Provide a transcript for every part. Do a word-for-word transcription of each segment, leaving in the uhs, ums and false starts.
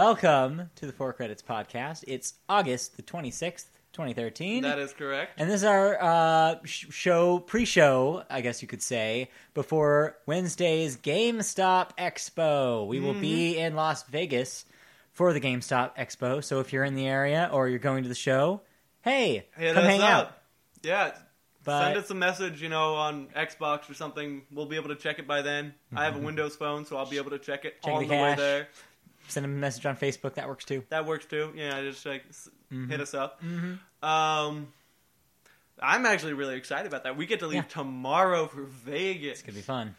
welcome to the Four Credits Podcast. It's August the twenty-sixth, twenty thirteen. That is correct. And this is our uh, sh- show, pre-show, I guess you could say, before Wednesday's GameStop Expo. We will mm-hmm. be in Las Vegas for the GameStop Expo. So if you're in the area or you're going to the show, hey, Hit come us hang up. out. Yeah. But, Send us a message, you know, on Xbox or something. We'll be able to check it by then. Mm-hmm. I have a Windows phone, so I'll be able to check it check on the, the way there. Send them a message on Facebook. That works too. That works too. Yeah, just like mm-hmm. hit us up. Mm-hmm. Um, I'm actually really excited about that. We get to leave yeah. tomorrow for Vegas. It's gonna be fun.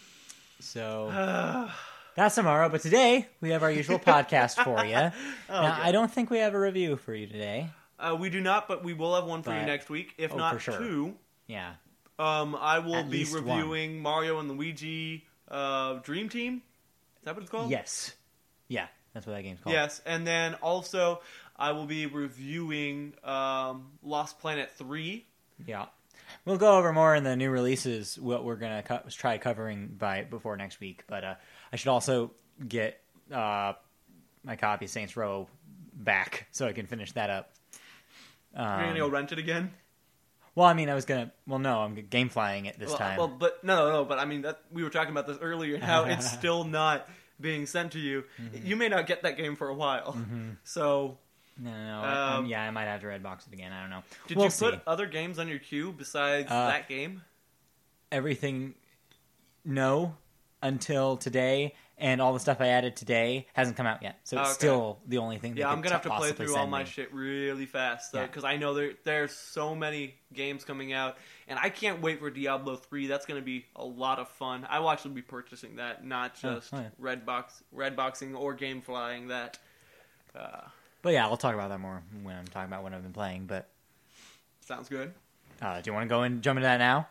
So that's tomorrow. But today we have our usual podcast for you. Oh, now, God. I don't think we have a review for you today. Uh, we do not, but we will have one for but, you next week. If oh, not for sure. two. Yeah. Um, I will At be least reviewing one. Mario and Luigi uh, Dream Team. Is that what it's called? Yes. Yeah, that's what that game's called. Yes, and then also I will be reviewing um, Lost Planet three. Yeah. We'll go over more in the new releases, what we're going to co- try covering by before next week. But uh, I should also get uh, my copy of Saints Row back so I can finish that up. Um, You're going to go rent it again? Well, I mean, I was gonna. Well, no, I'm game flying it this well, time. Well, but no, no, but I mean, that we were talking about this earlier. How it's still not being sent to you. Mm-hmm. You may not get that game for a while. Mm-hmm. So, no, no, no. Um, um, yeah, I might have to Redbox it again. I don't know. Did we'll you see. put other games on your queue besides uh, that game? Everything, no, until today, and all the stuff I added today hasn't come out yet. So it's okay. still the only thing. Yeah, they I'm gonna have to play possibly through all send my me. shit really fast, though, because Yeah. I know there there's so many games coming out, and I can't wait for Diablo three. That's gonna be a lot of fun. I will actually be purchasing that, not just oh, oh, yeah. Redbox, Redboxing or game flying that. Uh, But yeah, I'll talk about that more when I'm talking about what I've been playing. But sounds good. uh, do you want to go and jump into that now?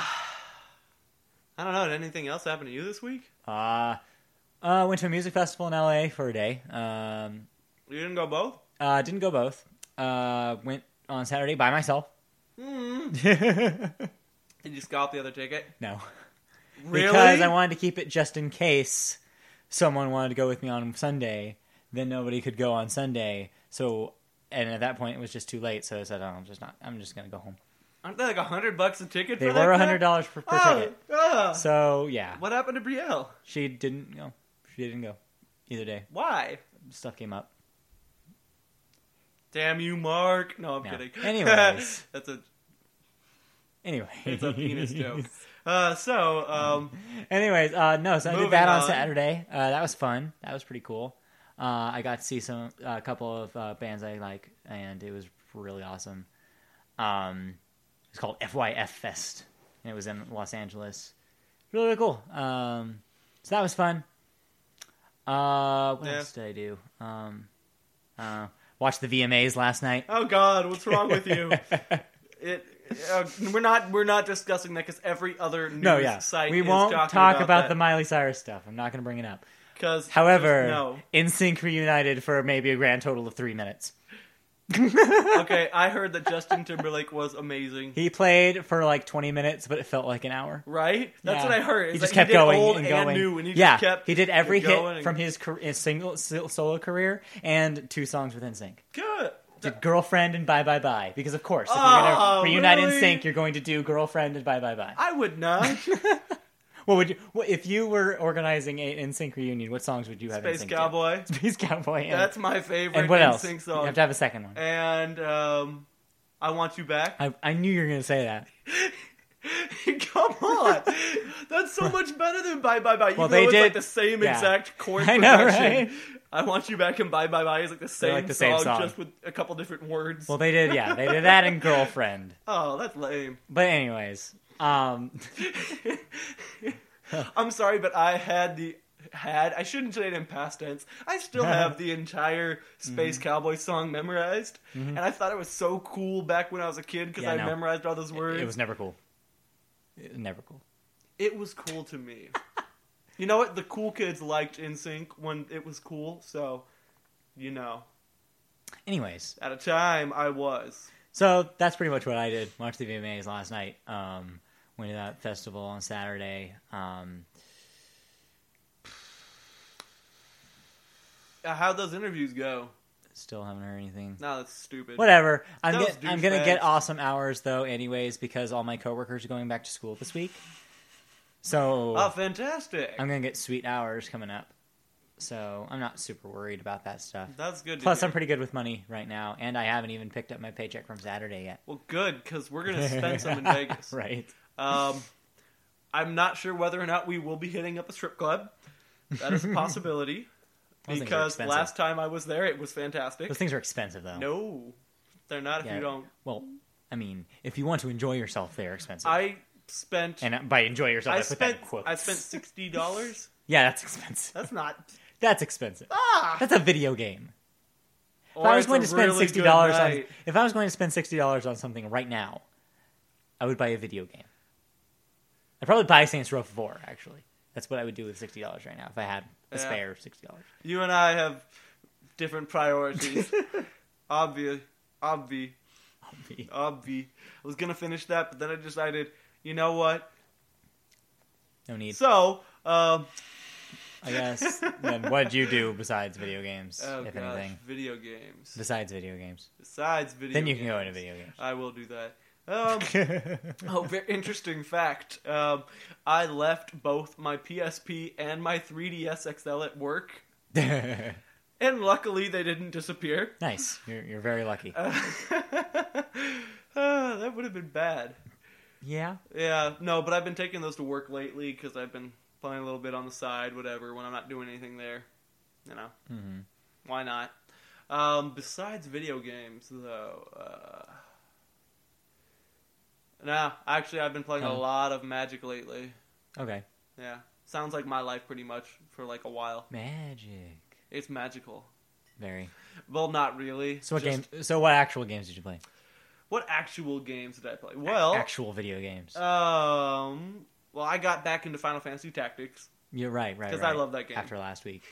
I don't know. Did anything else happen to you this week? Uh, uh, went to a music festival in L A for a day. Um, You didn't go both? uh, didn't go both. Uh, went on Saturday by myself. Mm. Did you scalp the other ticket? No. Really? Because I wanted to keep it just in case someone wanted to go with me on Sunday. Then nobody could go on Sunday. So, and at that point it was just too late. So I said, "Oh, I'm just not. I'm just gonna go home." Aren't they like a hundred bucks a ticket? They for that were a crap? hundred dollars per, per oh, ticket. uh, So yeah, what happened to Brielle? she didn't go. She didn't go either day. Why? Stuff came up. Damn you, Mark. No, I'm No. kidding. Anyways. That's a Anyway, it's a penis joke. Uh, so, um, anyways, uh, no. So I did Moving that on, on. Saturday. Uh, that was fun. That was pretty cool. Uh, I got to see some a couple of uh, bands I like, and it was really awesome. Um, it's called F Y F Fest, and it was in Los Angeles. Really, really cool. Um, so that was fun. Uh, what Yeah. else did I do? Um, uh, watched the V M As last night. oh God, what's wrong with you? it. Uh, we're not. We're not discussing that because every other news No, yeah, site we is won't talking talk about, about the Miley Cyrus stuff. I'm not going to bring it up. Because However, no. N Sync reunited for maybe a grand total of three minutes. Okay, I heard that Justin Timberlake was amazing. He played for like twenty minutes, but it felt like an hour. Right? That's Yeah. what I heard. He It's just like kept he did going old and and going. new, and he yeah, just kept he did every going hit and- from his, car- his single solo career and two songs with N Sync. Good. Did Girlfriend and Bye Bye Bye. Because, of course, if Oh, you're going to reunite really? N Sync, you're going to do Girlfriend and Bye Bye Bye. I would not. What would you, what, if you were organizing a N Sync reunion, what songs would you have Space N Sync Cowboy. to? Space Cowboy. And, That's my favorite and what else? N Sync You song. have to have a second one. And um, I Want You Back. I, I knew you were going to say that. Come on. That's so much better than Bye Bye Bye. Even Well, though they it's did- like the same yeah. exact chord I know, progression. right? I Want You Back and Bye Bye Bye is like the same, like the same song, song. just with a couple different words. Well, they did, yeah. They did that in Girlfriend. Oh, that's lame. But anyways, um... I'm sorry, but I had the had I shouldn't say it in past tense. I still have the entire Space Mm-hmm. Cowboy song memorized, and I thought it was so cool back when I was a kid because Yeah, I no. memorized all those words. It was never cool. It was never cool. It was cool to me. You know what? The cool kids liked N Sync when it was cool, so you know. Anyways, At a time, I was. so that's pretty much what I did. Watched the V M As last night. Um, went to that festival on Saturday. Um, Uh, how'd those interviews go? Still haven't heard anything. No, that's stupid. Whatever. I'm Those get, I'm gonna get douchebags. awesome hours though, anyways, because all my coworkers are going back to school this week. So Oh, fantastic. I'm gonna get sweet hours coming up. So I'm not super worried about that stuff. That's good to Plus, hear. I'm pretty good with money right now, and I haven't even picked up my paycheck from Saturday yet. Well, good, because we're going to spend some in Vegas. Right. Um, I'm not sure whether or not we will be hitting up a strip club. That is a possibility. Those things are Because expensive. last time I was there, it was fantastic. Those things are expensive, though. No, they're not if Yeah. you don't. Well, I mean, if you want to enjoy yourself, they're expensive. I spent... and by enjoy yourself, I, I put that spent in quotes. I spent sixty dollars. Yeah, that's expensive. That's not... That's expensive. Ah! That's a video game. If Or I was it's going a to spend really sixty good dollars on, night. if I was going to spend sixty dollars on something right now, I would buy a video game. I'd probably buy Saints Row four. Actually, that's what I would do with sixty dollars right now if I had a Yeah. spare sixty dollars. You and I have different priorities. Obvi. Obvi. Obvi. I was going to finish that, but then I decided, you know what? No need. So, um... I guess. Then what did you do besides video games, Oh, if gosh. anything? Video games. Besides video games. Besides video Then you games. can go into video games. I will do that. Um, oh, very interesting fact. Um, I left both my P S P and my three D S X L at work, and luckily they didn't disappear. Nice. You're you're very lucky. Uh, uh, that would have been bad. Yeah. Yeah, no, but I've been taking those to work lately because I've been playing a little bit on the side, whatever, when I'm not doing anything there. You know, Mm-hmm. why not? Um, besides video games, though, uh... no, actually, I've been playing a Oh. lot of Magic lately. Okay. Yeah, sounds like my life pretty much for like a while. Magic. It's magical. Very. Well, not really. So what Just- game? So what actual games did you play? What actual games did I play? Well, Actual video games. um, well, I got back into Final Fantasy Tactics. You're right, right. 'cause right. I love that game. After last week.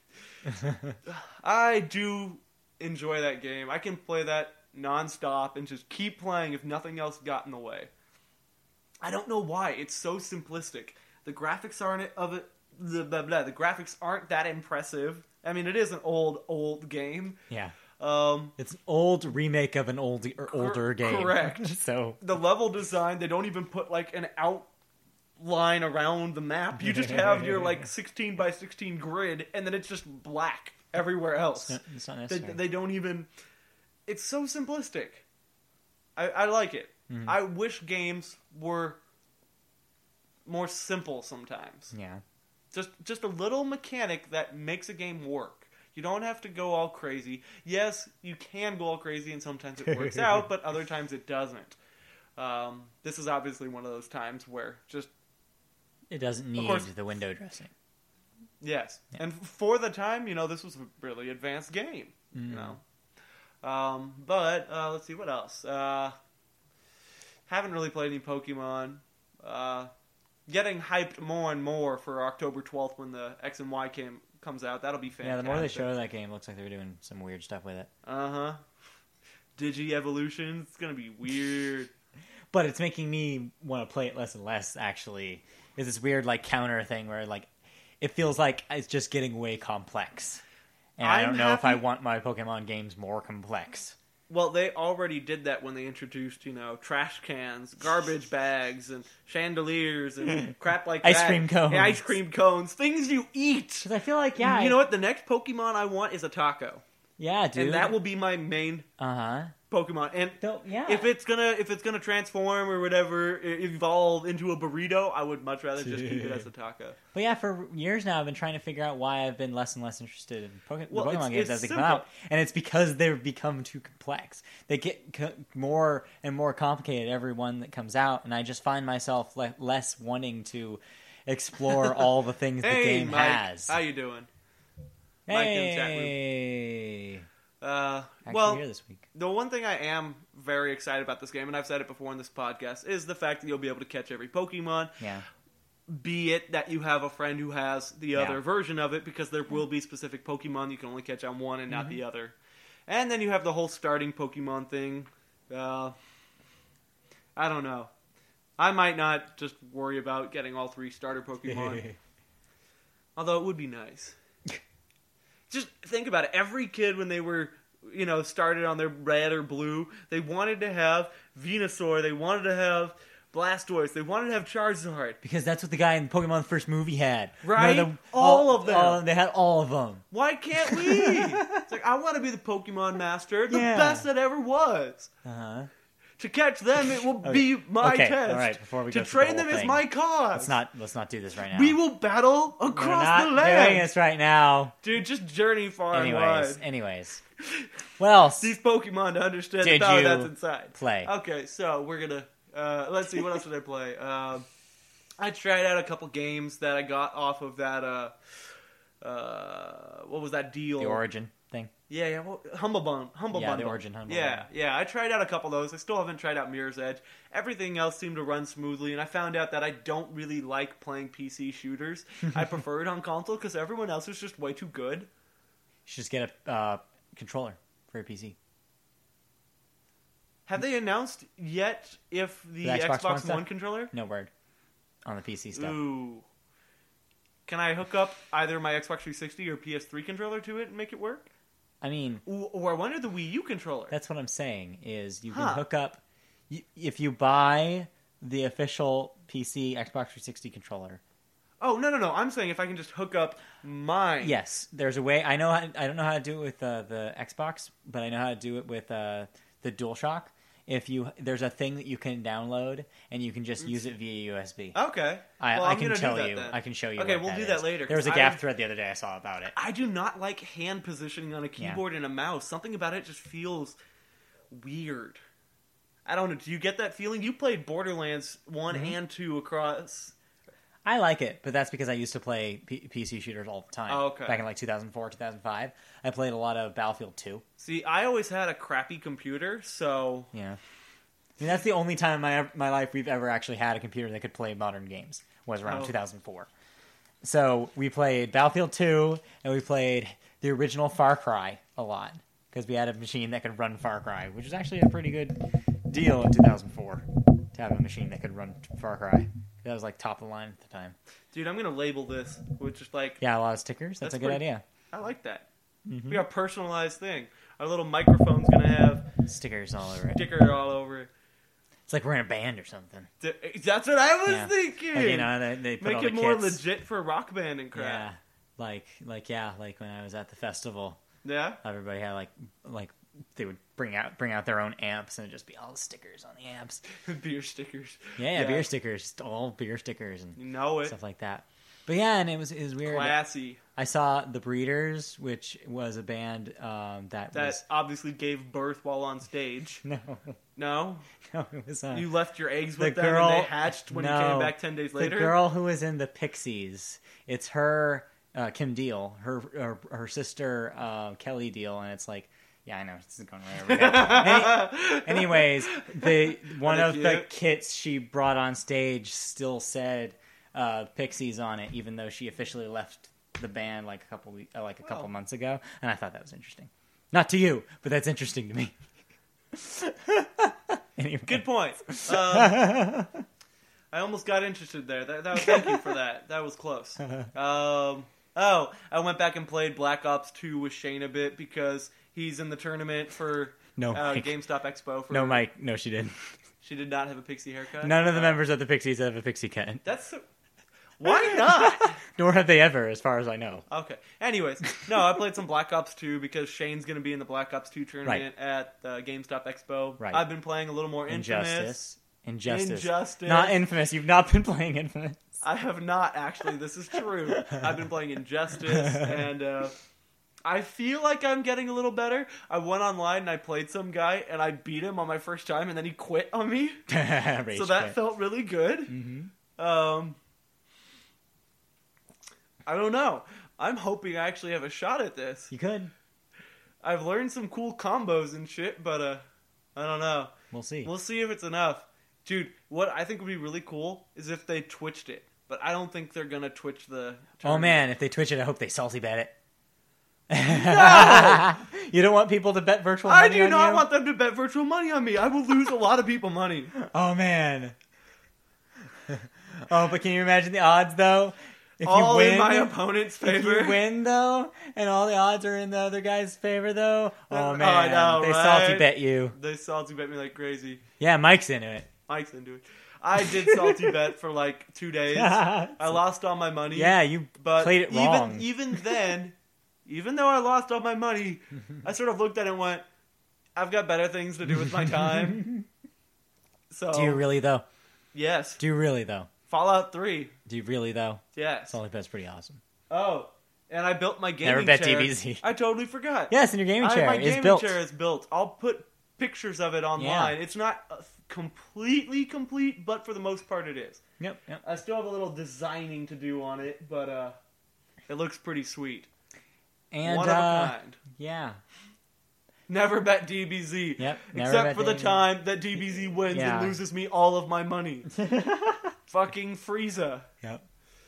I do enjoy that game. I can play that nonstop and just keep playing if nothing else got in the way. I don't know why. It's so simplistic. The graphics aren't of it. The blah, blah, the graphics aren't that impressive. I mean, it is an old, old game. Yeah. Um, It's an old remake of an old or older game. correct. So the level design, they don't even put like an outline around the map. You just have your like sixteen by sixteen grid, and then it's just black everywhere else. it's not, it's not They, necessary. they don't even. It's so simplistic. I, I like it. Mhm. I wish games were more simple sometimes. Yeah. Just just a little mechanic that makes a game work. You don't have to go all crazy. Yes, you can go all crazy, and sometimes it works out, but other times it doesn't. Um, this is obviously one of those times where just It doesn't need course. the window dressing. yes, Yeah. and for the time, you know, this was a really advanced game. Mm. You know, um, but uh, let's see what else. Uh, haven't really played any Pokemon. Uh, getting hyped more and more for October twelfth when the X and Y came comes out. That'll be fantastic. Yeah, the more they show that game, it looks like they're doing some weird stuff with it. Uh huh. Digi Evolution. It's gonna be weird. But it's making me want to play it less and less, actually. It's this weird, like, counter thing where, like, it feels like it's just getting way complex. And I I'm don't know if I happy- want my Pokemon games more complex. Well, they already did that when they introduced, you know, trash cans, garbage bags, and chandeliers and crap like Ice that. cream cones. Yeah, ice cream cones, things you eat. Because I feel like, yeah. you I- know what? The next Pokemon I want is a taco, Yeah, dude. and that will be my main Uh-huh. Pokemon. And So, yeah. if it's gonna if it's gonna transform or whatever, e- evolve into a burrito, I would much rather just keep it as a taco. But yeah, for years now, I've been trying to figure out why I've been less and less interested in Poke- Well, the Pokemon it's- games it's as they come simple. out, and it's because they've become too complex. They get co- more and more complicated every one that comes out, and I just find myself le- less wanting to explore all the things the Hey, game Mike, has. how you doing? Mike in the chat room. Hey, Uh, actually well, here this week. the one thing I am very excited about this game, and I've said it before in this podcast, is the fact that you'll be able to catch every Pokemon. Yeah, Be it that you have a friend who has the Yeah. other version of it, because there will be specific Pokemon you can only catch on one and not Mhm. the other. And then you have the whole starting Pokemon thing. Uh, I don't know. I might not just worry about getting all three starter Pokemon. Although it would be nice. just think about it. Every kid when they were, you know, started on their red or blue, they wanted to have Venusaur. They wanted to have Blastoise. They wanted to have Charizard. Because that's what the guy in Pokemon first movie had. Right? No, the, all, all of them. All, they had all of them. Why can't we? It's like, I want to be the Pokemon master, the Yeah. best that ever was. Uh-huh. To catch them, it will Okay. be my Okay, test. all right, before we to go through the train whole them is thing. my cause. Let's not let's not do this right now. We will battle We're across not the land. doing this right now. Dude, just journey far Anyways, and wide. anyways. What else? These Pokemon to understand Did the power you that's inside. play? Okay, so we're gonna uh, let's see what else did I play. Um, I tried out a couple games that I got off of that. Uh, uh, what was that deal? The Origin thing. Yeah, yeah. Well, Humble Bundle. Humble Yeah, the Bundle. Origin Humble Yeah, Bundle. yeah. I tried out a couple of those. I still haven't tried out Mirror's Edge. Everything else seemed to run smoothly, and I found out that I don't really like playing P C shooters. I prefer it on console because everyone else is just way too good. You should just get a uh, controller for your P C. Have they announced yet if the, The Xbox Xbox, One One, stuff? controller? No word on the P C stuff. Ooh. Can I hook up either my Xbox three sixty or P S three controller to it and make it work? I mean, Ooh, or I wonder the Wii U controller. that's what I'm saying. Is you can Huh. hook up you, if you buy the official P C Xbox three sixty controller. Oh, no, no, no. I'm saying if I can just hook up mine. Yes, there's a way. I know. How, I don't know how to do it with uh, the Xbox, but I know how to do it with uh, the DualShock. If you there's a thing that you can download and you can just use it via U S B. Okay. I, well, I I'm can gonna tell do that you. then. I can show you. Okay, what we'll that do that is. later, There was a 'cause gap I- thread the other day I saw about it. I do not like hand positioning on a keyboard and a mouse. Something about it just feels weird. I don't know. Do you get that feeling? You played Borderlands one Mm-hmm. and two across. I like it, but that's because I used to play P- PC shooters all the time. Oh, okay. Back in like two thousand four, two thousand five, I played a lot of Battlefield two. See, I always had a crappy computer, so Yeah. I mean, that's the only time in my my life we've ever actually had a computer that could play modern games was around Oh. two thousand four. So we played Battlefield two, and we played the original Far Cry a lot because we had a machine that could run Far Cry, which is actually a pretty good deal in two thousand four to have a machine that could run Far Cry. That was like top of the line at the time. dude, I'm gonna label this with just like Yeah, a lot of stickers. That's, That's a good pretty- idea. I like that. Mm-hmm. We got a personalized thing. Our little microphone's gonna have Stickers all over it. sticker all over it. It's like we're in a band or something. Th- That's what I was Yeah. thinking. Like, you know, they, they put Make all it the more kits. legit for rock band and Yeah, crap. like like yeah, like when I was at the festival, Yeah. everybody had like like they would bring out bring out their own amps and it'd just be all the stickers on the amps. Beer stickers. Yeah, yeah, Yeah. beer stickers, all beer stickers and You know it. stuff like that. But yeah, and it was it was weird. Classy. I saw the Breeders, which was a band um, that, That was obviously gave birth while on stage. no, No? no, it was uh, You left your eggs the with them girl- and they hatched when you no, came back ten days later? The girl who was in the Pixies. It's her, uh, Kim Deal, her her, her sister uh, Kelly Deal, and it's like, yeah, I know this is going right over there. Any, anyways, the one Are of they the cute? kits she brought on stage still said uh, Pixies on it, even though she officially left the band like a couple we- uh, like a couple Oh. months ago, and I thought that was interesting. Not to you, but that's interesting to me. Anyway. Good point. Um, I almost got interested there. That, that was, thank you for that. That was close. Um, oh, I went back and played Black Ops two with Shane a bit because he's in the tournament for No, uh, Mike. GameStop Expo. For, No, Mike. No, she didn't. She did not have a pixie haircut. None of the Uh, members of the Pixies have a pixie cut. That's so, why not? Nor have they ever, as far as I know. Okay. Anyways, no, I played some Black Ops two because Shane's going to be in the Black Ops two tournament at the GameStop Expo. Right. I've been playing a little more Infamous. Injustice. Injustice. Injustice. Not Infamous. You've not been playing Infamous. I have not actually. This is true. I've been playing Injustice, and uh, I feel like I'm getting a little better. I went online and I played some guy, and I beat him on my first time, and then he quit on me. Rage So that quit. felt really good. Mhm. Um, I don't know. I'm hoping I actually have a shot at this. You could. I've learned some cool combos and shit, but uh, I don't know. We'll see. We'll see if it's enough. Dude, what I think would be really cool is if they twitched it. But I don't think they're going to twitch the Oh tournament. man, if they Twitch it, I hope they salty bet it. No! You don't want people to bet virtual money I do on not you? want them to bet virtual money on me. I will lose a lot of people money. Oh man. Oh, but can you imagine the odds though? If all you win, in my opponent's favor. If you win though, and all the odds are in the other guy's favor though, oh Oh, man, I know, they right? salty bet you. They salty bet me like crazy. Yeah, Mike's into it. Mike's into it. I did salty bet for like two days. I lost all my money. Yeah, you but played it even, wrong. Even then, even though I lost all my money, I sort of looked at it and went, I've got better things to do with my time. So Do you really though? Yes. Do you really though? Fallout three. Do you really though? Yes. Salty bet's pretty awesome. Oh, and I built my gaming Never bet chair. D B Z. I totally forgot. Yes, and your gaming I, chair my is gaming built. chair is built. I'll put pictures of it online. Yeah. It's not uh, completely complete, but for the most part it is. Yep, yep. I still have a little designing to do on it, but uh, it looks pretty sweet. And One uh, of a kind. yeah. Never bet D B Z. Yep. Never Except bet for the D B Z. time that D B Z wins Yeah. and loses me all of my money. Fucking Frieza. Yep.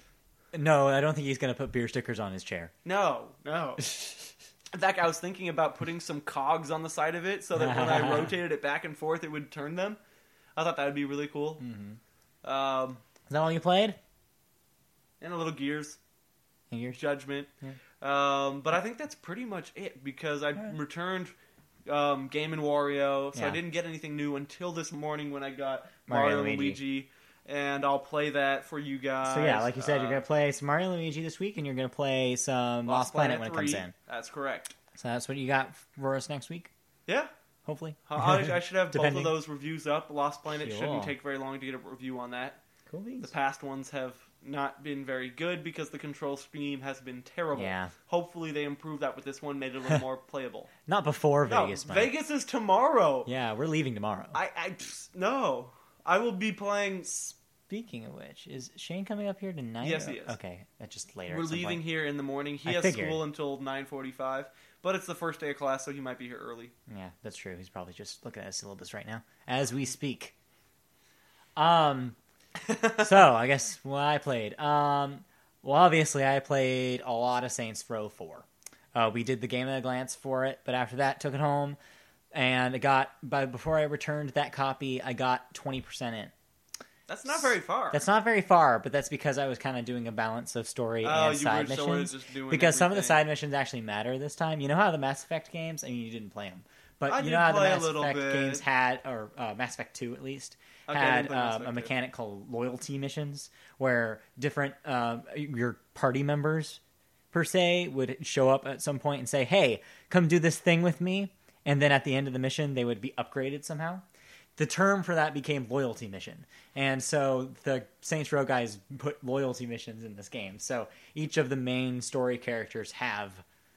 No, I don't think he's gonna put beer stickers on his chair. No, no. In fact, I was thinking about putting some cogs on the side of it so that when I rotated it back and forth, it would turn them. I thought that would be really cool. Mm-hmm. Um, Is that all you played? and a little Gears. And yours? Judgment. Yeah. Um, but I think that's pretty much it because I Alright. returned um, Game and Wario, so I Yeah. didn't get anything new until this morning when I got Mario Mario, and and Luigi. Luigi, and I'll play that for you guys. So yeah, like you said, Uh, you're gonna play some Mario and Luigi this week, and you're gonna play some Lost, Planet, when it comes three. in. That's correct. So that's what you got for us next week, Yeah, hopefully. I, I should have both Depending. of those reviews up. Lost Planet Cool. shouldn't take very long to get a review on that. Cool beans. The past ones have not been very good because the control scheme has been terrible. Yeah. Hopefully they improve that with this one, made it a little more playable. Not before No, Vegas, Mike. Vegas is tomorrow. Yeah, we're leaving tomorrow. I, I no. I will be playing. Speaking of which, is Shane coming up here tonight? Yes, or- he is. Okay, that's just later. We're at some leaving point. here in the morning. He I has figured. school until nine forty-five, but it's the first day of class, so he might be here early. Yeah, that's true. He's probably just looking at his syllabus right now as we speak. Um, so I guess what I played. Um, well, obviously I played a lot of Saints Row four. Uh, we did the game at a glance for it, but after that, took it home, and I got. But before I returned that copy, I got twenty percent in. That's not very far. That's not very far, but that's because I was kind of doing a balance of story oh, and you side were sort of missions. just doing Because some of the everything. side missions actually matter this time. You know how the Mass Effect games? I mean, you didn't play them, but I you did know how the play a Mass little Effect bit. games had, or uh, Mass Effect two at least, Okay, I didn't had play Mass um, a Effect two. mechanic called loyalty missions, where different uh, your party members per se would show up at some point and say, "Hey, come do this thing with me," and then at the end of the mission, they would be upgraded somehow. The term for that became loyalty mission. And so the Saints Row guys put loyalty missions in this game. So each of the main story characters have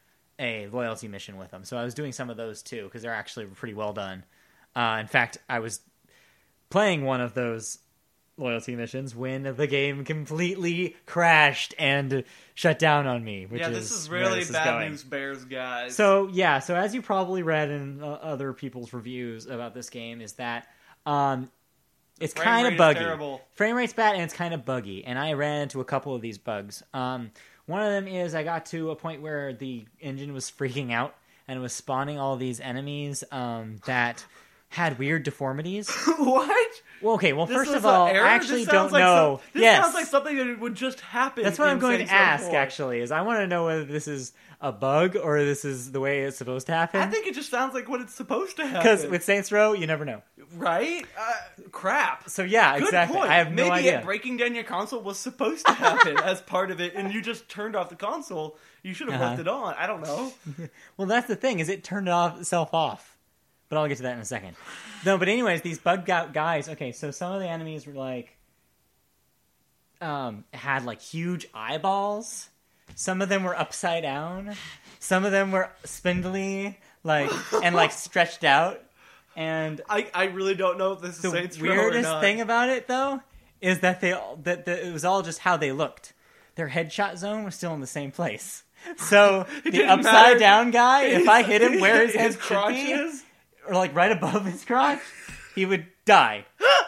a loyalty mission with them. So I was doing some of those too, because they're actually pretty well done. Uh, in fact, I was playing one of those loyalty missions when the game completely crashed and shut down on me. Which yeah, is this is where really this is bad going. news bears, guys. So yeah, so as you probably read in uh, other people's reviews about this game, is that um, it's frame kind rate of is buggy. terrible. Frame rate's bad and it's kind of buggy, and I ran into a couple of these bugs. Um, one of them is I got to a point where the engine was freaking out and it was spawning all these enemies um, that had weird deformities. What? Well, okay. Well, This first was of all, an I error? actually This sounds don't like know. Some, this yes, sounds like something that would just happen. that's what in I'm going Saints to Row ask. four. Actually, is I want to know whether this is a bug or this is the way it's supposed to happen. I think it just sounds like what it's supposed to happen. Because with Saints Row, you never know. right? Uh, crap. So yeah, Good exactly. point. I have Maybe no idea. it breaking down your console was supposed to happen as part of it, and you just turned off the console. You should have Uh-huh. left it on. I don't know. Well, that's the thing, is it turned it off, itself off. But I'll get to that in a second. No, but anyways, these bugged out guys, okay, so some of the enemies were like, um, had like huge eyeballs. Some of them were upside down. Some of them were spindly, like, and like stretched out. And I, I really don't know if this is the Saints Row or weirdest not. thing about it, though, is that they all, that, that it was all just how they looked. Their headshot zone was still in the same place. So the didn't upside matter. down guy, if I hit him where his head his should crotch be, is. or like right above his crotch, he would die.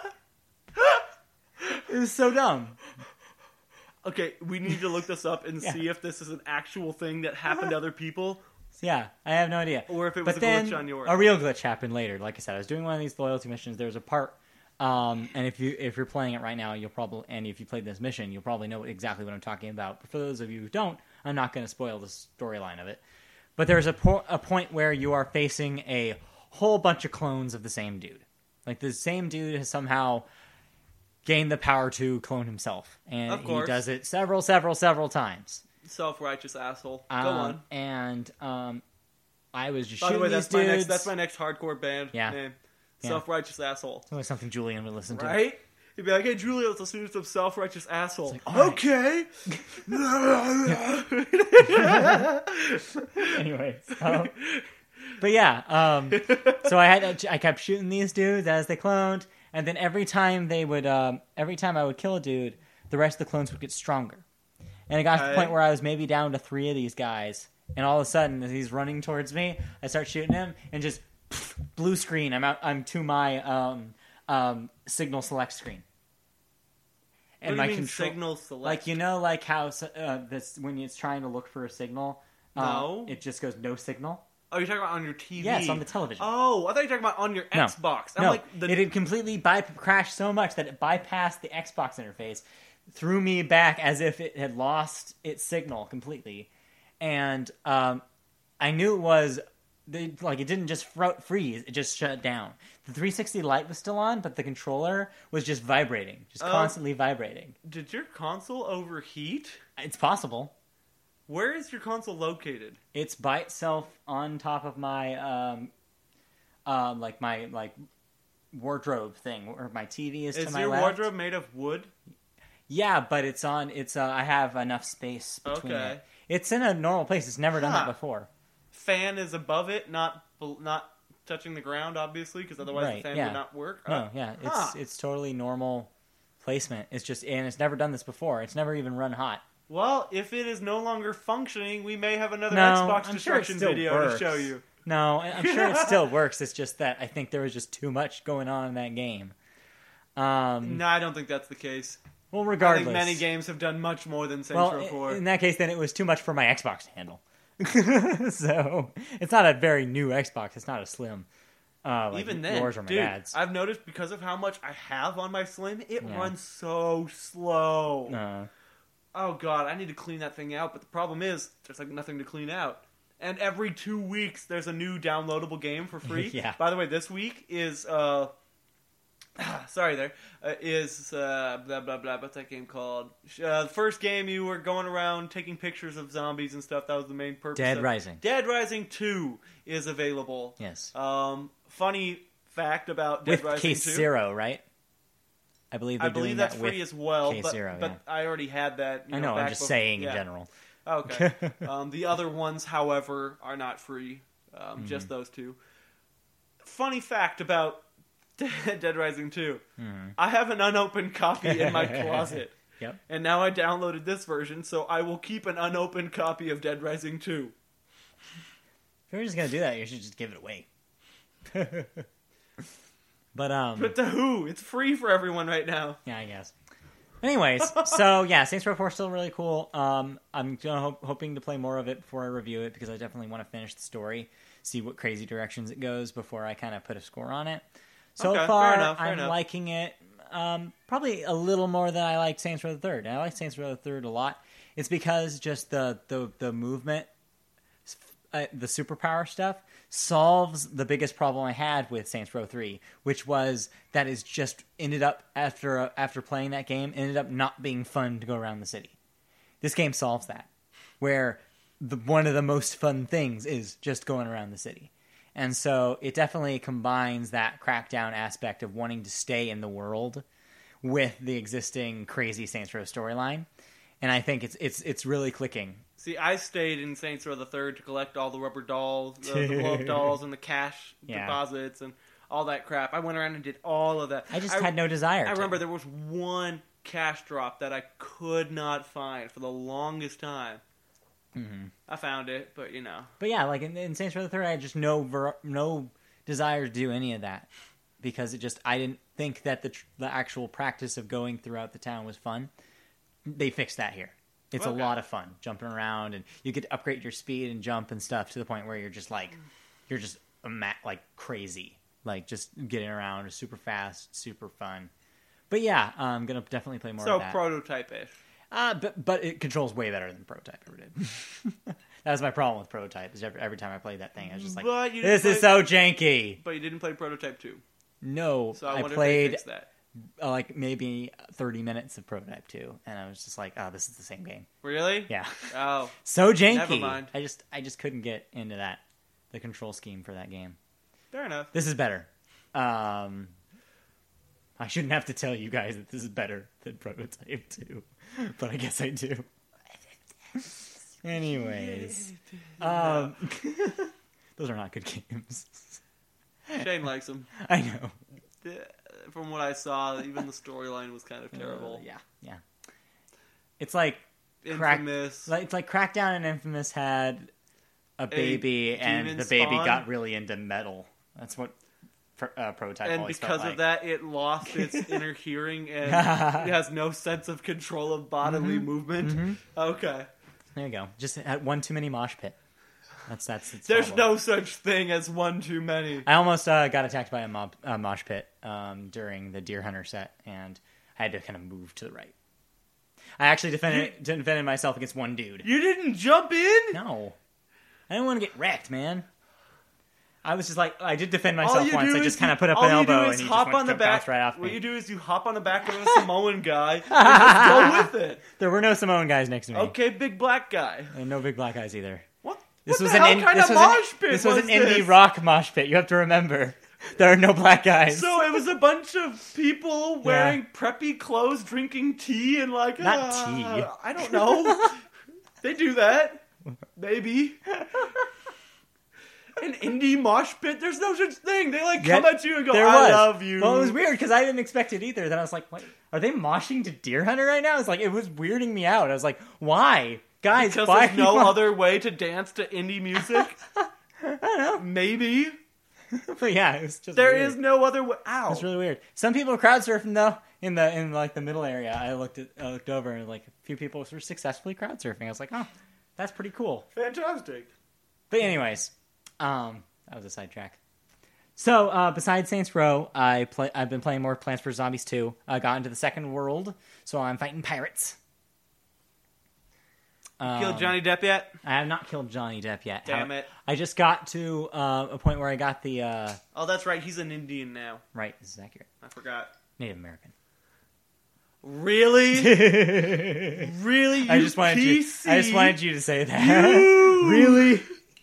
It was so dumb. Okay, we need to look this up and Yeah. see if this is an actual thing that happened to other people, So yeah, I have no idea. or if it was But a then glitch on yours. a real glitch happened later. Like I said, I was doing one of these loyalty missions. There was a part Um, and if you if you're playing it right now, you'll probably and if you played this mission, you'll probably know exactly what I'm talking about. But for those of you who don't, I'm not going to spoil the storyline of it. But there's a po- a point where you are facing a whole bunch of clones of the same dude. Like the same dude has somehow gained the power to clone himself, and Of he course. does it several, several, several times. Self-righteous asshole. Go Um, on. And um, I was just By the shooting way, these that's my dudes. next. That's my next hardcore band Yeah. name. Yeah. Self-righteous asshole. It's always something Julian would listen to. Right? He'd be like, "Hey, Julia, let's listen to some self-righteous asshole." like, all right. Okay. Anyways, um, but yeah, um, so I had I kept shooting these dudes as they cloned, and then every time they would, um, every time I would kill a dude, the rest of the clones would get stronger, and it got to the Okay. point where I was maybe down to three of these guys, and all of a sudden, as he's running towards me, I start shooting him, and just pff, blue screen. I'm out. I'm to my um, um, signal select screen. What do you mean signal select? Like, you know, like how uh, this when it's trying to look for a signal, uh, No. it just goes no signal. Oh, you're talking about on your T V? Yes, on the television. Oh, I thought you were talking about on your No. Xbox. I'm no, like, the... it had completely by- crashed so much that it bypassed the Xbox interface, threw me back as if it had lost its signal completely, and um, I knew it was. They, like it didn't just fro- freeze; it just shut down. The three sixty light was still on, but the controller was just vibrating, just Oh. constantly vibrating. Did your console overheat? It's possible. Where is your console located? It's by itself on top of my um, um, like my like wardrobe thing, where my T V is, Is to my your left. wardrobe made of wood? Yeah, but it's on. It's uh, I have enough space between Okay. it. It's in a normal place. It's never done Huh. that before. Fan is above it, not not touching the ground, obviously, because otherwise the Right, fan yeah. would not work. No, Uh, yeah, it's huh. it's totally normal placement. It's just and it's never done this before. It's never even run hot. Well, if it is no longer functioning, we may have another No, Xbox I'm sure it destruction still video works. to show you. No, I- I'm sure it still works. It's just that I think there was just too much going on in that game. Um, No, I don't think that's the case. well, I regardless, think many games have done much more than Saints Well, Row i- four. in that case, then it was too much for my Xbox to handle. So it's not a very new Xbox. It's not a slim. Uh, like Even then, yours or my dude, dad's. I've noticed because of how much I have on my Slim, it Yeah. runs so slow. Uh, Oh god, I need to clean that thing out. But the problem is, there's like nothing to clean out. And every two weeks, there's a new downloadable game for free. Yeah. By the way, this week is uh, sorry, there uh, is uh, blah blah blah. What's that game called? Uh, the first game you were going around taking pictures of zombies and stuff. That was the main purpose. Dead of- Rising. Dead Rising Two is available. Yes. Um, funny fact about Dead With Rising Case Two. Zero, right? I believe they're I believe doing that's that free with. as well, Case but, Zero, but yeah. I already had that. You I know, know. I'm back just before- saying yeah. in general. Okay. um, the other ones, however, are not free. Um, Mm-hmm. Just those two. Funny fact about Dead Rising two. Mm-hmm. I have an unopened copy in my closet. Yep. And now I downloaded this version, so I will keep an unopened copy of Dead Rising two. If you're just gonna do that, you should just give it away. But um, But to who? It's free for everyone right now. yeah, I guess. Anyways, so yeah, Saints Row four is still really cool. Um, I'm gonna ho- hoping to play more of it before I review it because I definitely want to finish the story, see what crazy directions it goes before I kind of put a score on it. So Okay, fair far, enough, fair I'm enough. liking it. Um, probably a little more than I liked Saints Row the Third. And I like Saints Row the Third a lot. It's because just the the the movement, uh, the superpower stuff solves the biggest problem I had with Saints Row three, which was that it's just ended up after uh, after playing that game ended up not being fun to go around the city. This game solves that, where the one of the most fun things is just going around the city. And so it definitely combines that crackdown aspect of wanting to stay in the world with the existing crazy Saints Row storyline. And I think it's it's it's really clicking. See, I stayed in Saints Row the Third to collect all the rubber dolls, uh, the blow-up dolls, and the cash Yeah. deposits, and all that crap. I went around and did all of that. I just had no desire I to. remember there was one cash drop that I could not find for the longest time. Mhm. I found it, but you know. But yeah, like in, in Saints Row the Third, I had just no ver- no desire to do any of that because it just I didn't think that the tr- the actual practice of going throughout the town was fun. They fixed that here. It's Okay. a lot of fun jumping around, and you get to upgrade your speed and jump and stuff to the point where you're just like you're just a ma- like crazy. like just getting around is super fast, super fun. But yeah, I'm gonna definitely play more So of that. prototype-ish. Uh, but but it controls way better than Prototype ever did. That was my problem with Prototype. Is every, every time I played that thing, I was just like, But you "This didn't is play- so janky." But you didn't play Prototype two. No, So I, I wonder played if they fixed that. uh, like maybe thirty minutes of Prototype two, and I was just like, "Oh, this is the same game." Really? Yeah, Oh. so janky. Never mind. I just I just couldn't get into that the control scheme for that game. Fair enough. This is better. Um, I shouldn't have to tell you guys that this is better than Prototype two, but I guess I do. Anyways, um, those are not good games. Shane likes them. I know. From what I saw, even the storyline was kind of terrible. Uh, yeah, yeah. It's like Crack- Infamous. like it's like Crackdown and Infamous had a baby, and demon the baby spawn. got really into metal. That's what uh, Prototype and always because felt like. of that, it lost its inner hearing and it has no sense of control of bodily Mm-hmm. movement. Mm-hmm. Okay. There you go. Just had one too many mosh pit. That's that's. Its There's problem. no such thing as one too many. I almost uh, got attacked by a, mob, a mosh pit um, during the Deer Hunter set, and I had to kind of move to the right. I actually defended defended myself against one dude. You didn't jump in? No, I didn't want to get wrecked, man. I was just like, I did defend All myself you once. do I is just you- kind of put up all an you elbow, do and is he hop just went, on the jump- back. bounced right off What me. you do is you hop on the back of a Samoan guy and just go with it. There were no Samoan guys next to me, Okay, big black guy. and no big black guys either. What? This what was the an hell in, kind this of was an, mosh pit this was, was an indie this? rock mosh pit. You have to remember, there are no black guys. So it was a bunch of people wearing preppy clothes, drinking tea, and like Not uh, tea. I don't know. They do that, maybe. An indie mosh pit? There's no such thing. They like come Yet at you and go, there "I was. love you." Well, it was weird because I didn't expect it either. Then I was like, "What? Are they moshing to Deer Hunter right now?" It's like it was weirding me out. I was like, "Why, guys? Because why there's no are you mo-" other way to dance to indie music. I don't know, Maybe but yeah, it was just there weird. is no other way. Ow! It's really weird. Some people were crowd surfing though in the in like the middle area. I looked at I looked over and like a few people were successfully crowd surfing. I was like, "Oh, that's pretty cool." Fantastic. But anyways, um, that was a sidetrack. So uh, besides Saints Row, I play. I've been playing more Plants vs Zombies two. I got into the second world, so I'm fighting pirates. Um, Killed Johnny Depp yet? I have not killed Johnny Depp yet. Damn How- it! I just got to uh, a point where I got the uh, Oh, that's right. He's an Indian now. right. This is accurate. I forgot. Native American. Really? I Really? You just wanted P you. C? I just wanted you to say that. You- Really?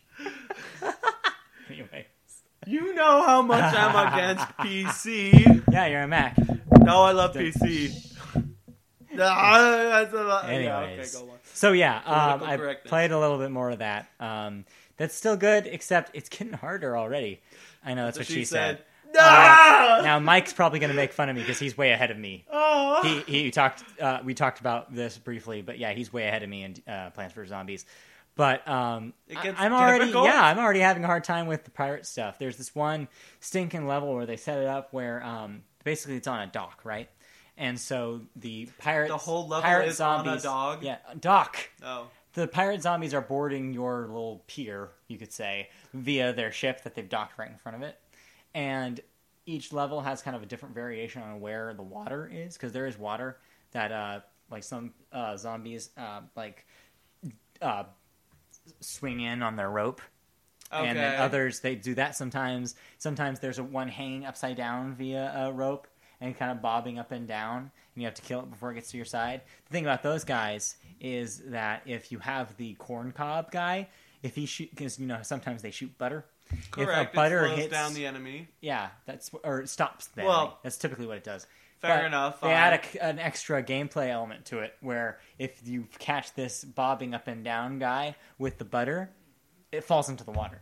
Anyway, You know how much I'm against P C. yeah, you're a Mac. No, I love P C. Nah, that's a lot. Yeah, okay, Anyways. go on. So yeah, um, Political I correctness. played a little bit more of that. Um, that's still good, except it's getting harder already. I know that's, That's what she, said. No! Uh, now Mike's probably going to make fun of me because he's way ahead of me. Oh. He he talked. Uh, we talked about this briefly, but yeah, he's way ahead of me in uh, Plants vs Zombies. But um, It I- gets I'm already difficult? yeah, I'm already having a hard time with the pirate stuff. There's this one stinking level where they set it up where um, basically it's on a dock, right? And so the pirates, The whole level pirate is on a zombies, dog? yeah, dock. Oh. The pirate zombies are boarding your little pier, you could say, via their ship that they've docked right in front of it. And each level has kind of a different variation on where the water is, because there is water that, uh, like some uh, zombies, uh, like uh, swing in on their rope. Okay. And then others, they do that sometimes. Sometimes there's a one hanging upside down via a rope and kind of bobbing up and down, and you have to kill it before it gets to your side. The thing about those guys is that if you have the corn cob guy, if he shoot, because you know sometimes they shoot butter. Correct. If a butter it slows hits down the enemy. yeah, that's or it stops the Well, enemy. That's typically what it does. Fair But enough. They fine. add a, an extra gameplay element to it, where if you catch this bobbing up and down guy with the butter, it falls into the water.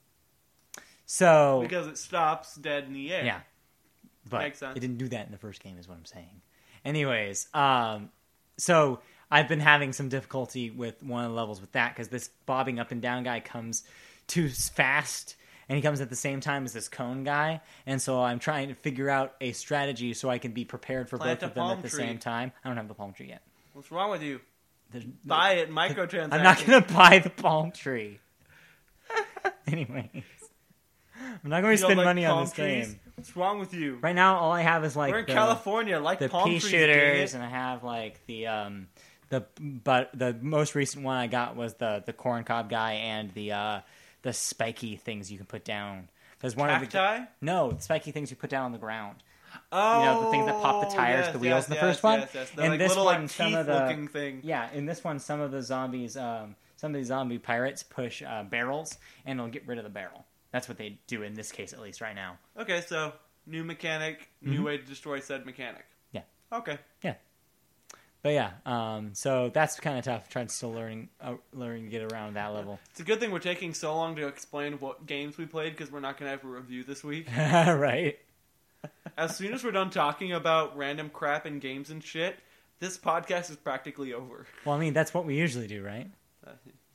So because it stops dead in the air. yeah, but Makes sense. it didn't do that in the first game, is what I'm saying. Anyways, um, so I've been having some difficulty with one of the levels with that because this bobbing up and down guy comes too fast, and he comes at the same time as this cone guy, and so I'm trying to figure out a strategy so I can be prepared for Plant both a of them palm at the tree. same time. I don't have the palm tree yet. What's wrong with you? There's, Buy it, microtransactions. I'm not going to buy the palm tree. Anyways. I'm not going to You don't spend like money on palm this trees? game. What's wrong with you? Right now, all I have is like We're in the, California, like the palm pea trees. shooters, dang and I have like the um the but the most recent one I got was the the corn cob guy and the uh the spiky things you can put down. Because one of the Cacti? no the spiky things you put down on the ground. Oh, You know, the things that pop the tires, yes, the wheels yes, in the yes, first one? Yes, yes. The, In like, this little one, like some of the- teeth-looking thing. Yeah, in this one, some of the zombies, um, some of the zombie pirates push uh, barrels, and it'll get rid of the barrel. That's what they do in this case, at least right now. Okay, so new mechanic, new Mhm. way to destroy said mechanic. Yeah. Okay. But yeah, um, so that's kind of tough. Trying to still learning, uh, learning to get around that level. It's a good thing we're taking so long to explain what games we played because we're not going to have a review this week. Right. As soon as we're done talking about random crap and games and shit, this podcast is practically over. Well, I mean, that's what we usually do, right? Uh,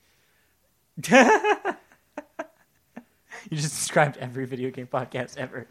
You just described every video game podcast ever.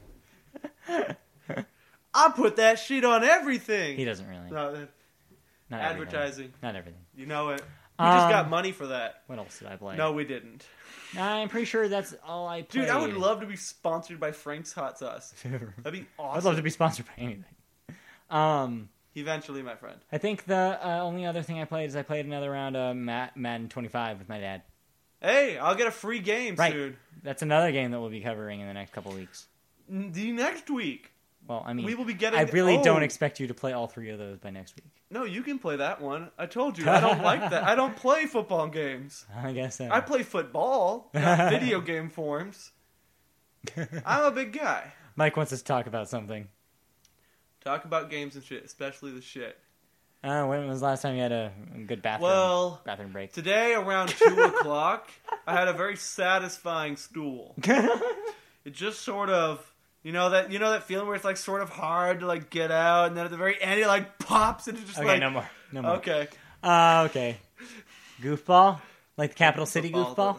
I put that shit on everything. He doesn't really. No, uh, Not everything. advertising. Not everything. You know it. We just Um, got money for that. What else did I play? No, we didn't. I'm pretty sure that's all I played. Dude, I would love to be sponsored by Frank's Hot Sauce. That'd be awesome. I'd love to be sponsored by anything. Um, Eventually, my friend. I think the uh, only other thing I played is I played another round of Ma- Madden twenty-five with my dad. Hey, I'll get a free game Right. soon. That's another game that we'll be covering in the next couple weeks. N- The next week. Well, I mean, We will be getting. I really oh. don't expect you to play all three of those by next week. No, you can play that one. I told you, I don't like that. I don't play football games. I guess so. I play football, not video game forms. I'm a big guy. Mike wants us to talk about something. Talk about games and shit, especially the shit. Uh, when was the last time you had a good bathroom Well, bathroom break? today around two o'clock, I had a very satisfying stool. It just sort of, you know that you know that feeling where it's like sort of hard to like get out, and then at the very end it like pops and it's just Okay, like no more. No more. okay, Uh, okay. Goofball? Like the Capital City goofball?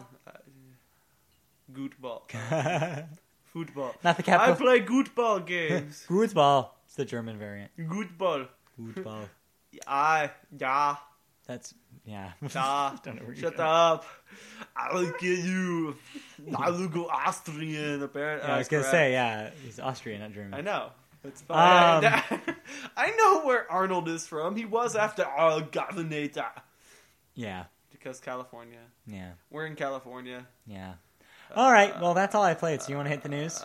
Gootball. Football. Not the I Capital... play gootball games. Goofball. It's the German variant. Gootball. Goofball. I, yeah, That's... Yeah. yeah. Don't know where you're Shut going. up. I will get you. I will go Austrian. Apparently. Yeah, I was going to say, yeah. He's Austrian, not German. I know. It's fine. Um, I know where Arnold is from. He was after our governor. Yeah. Because California. Yeah. We're in California. Yeah. All right. Well, that's all I played. So you want to hit the news?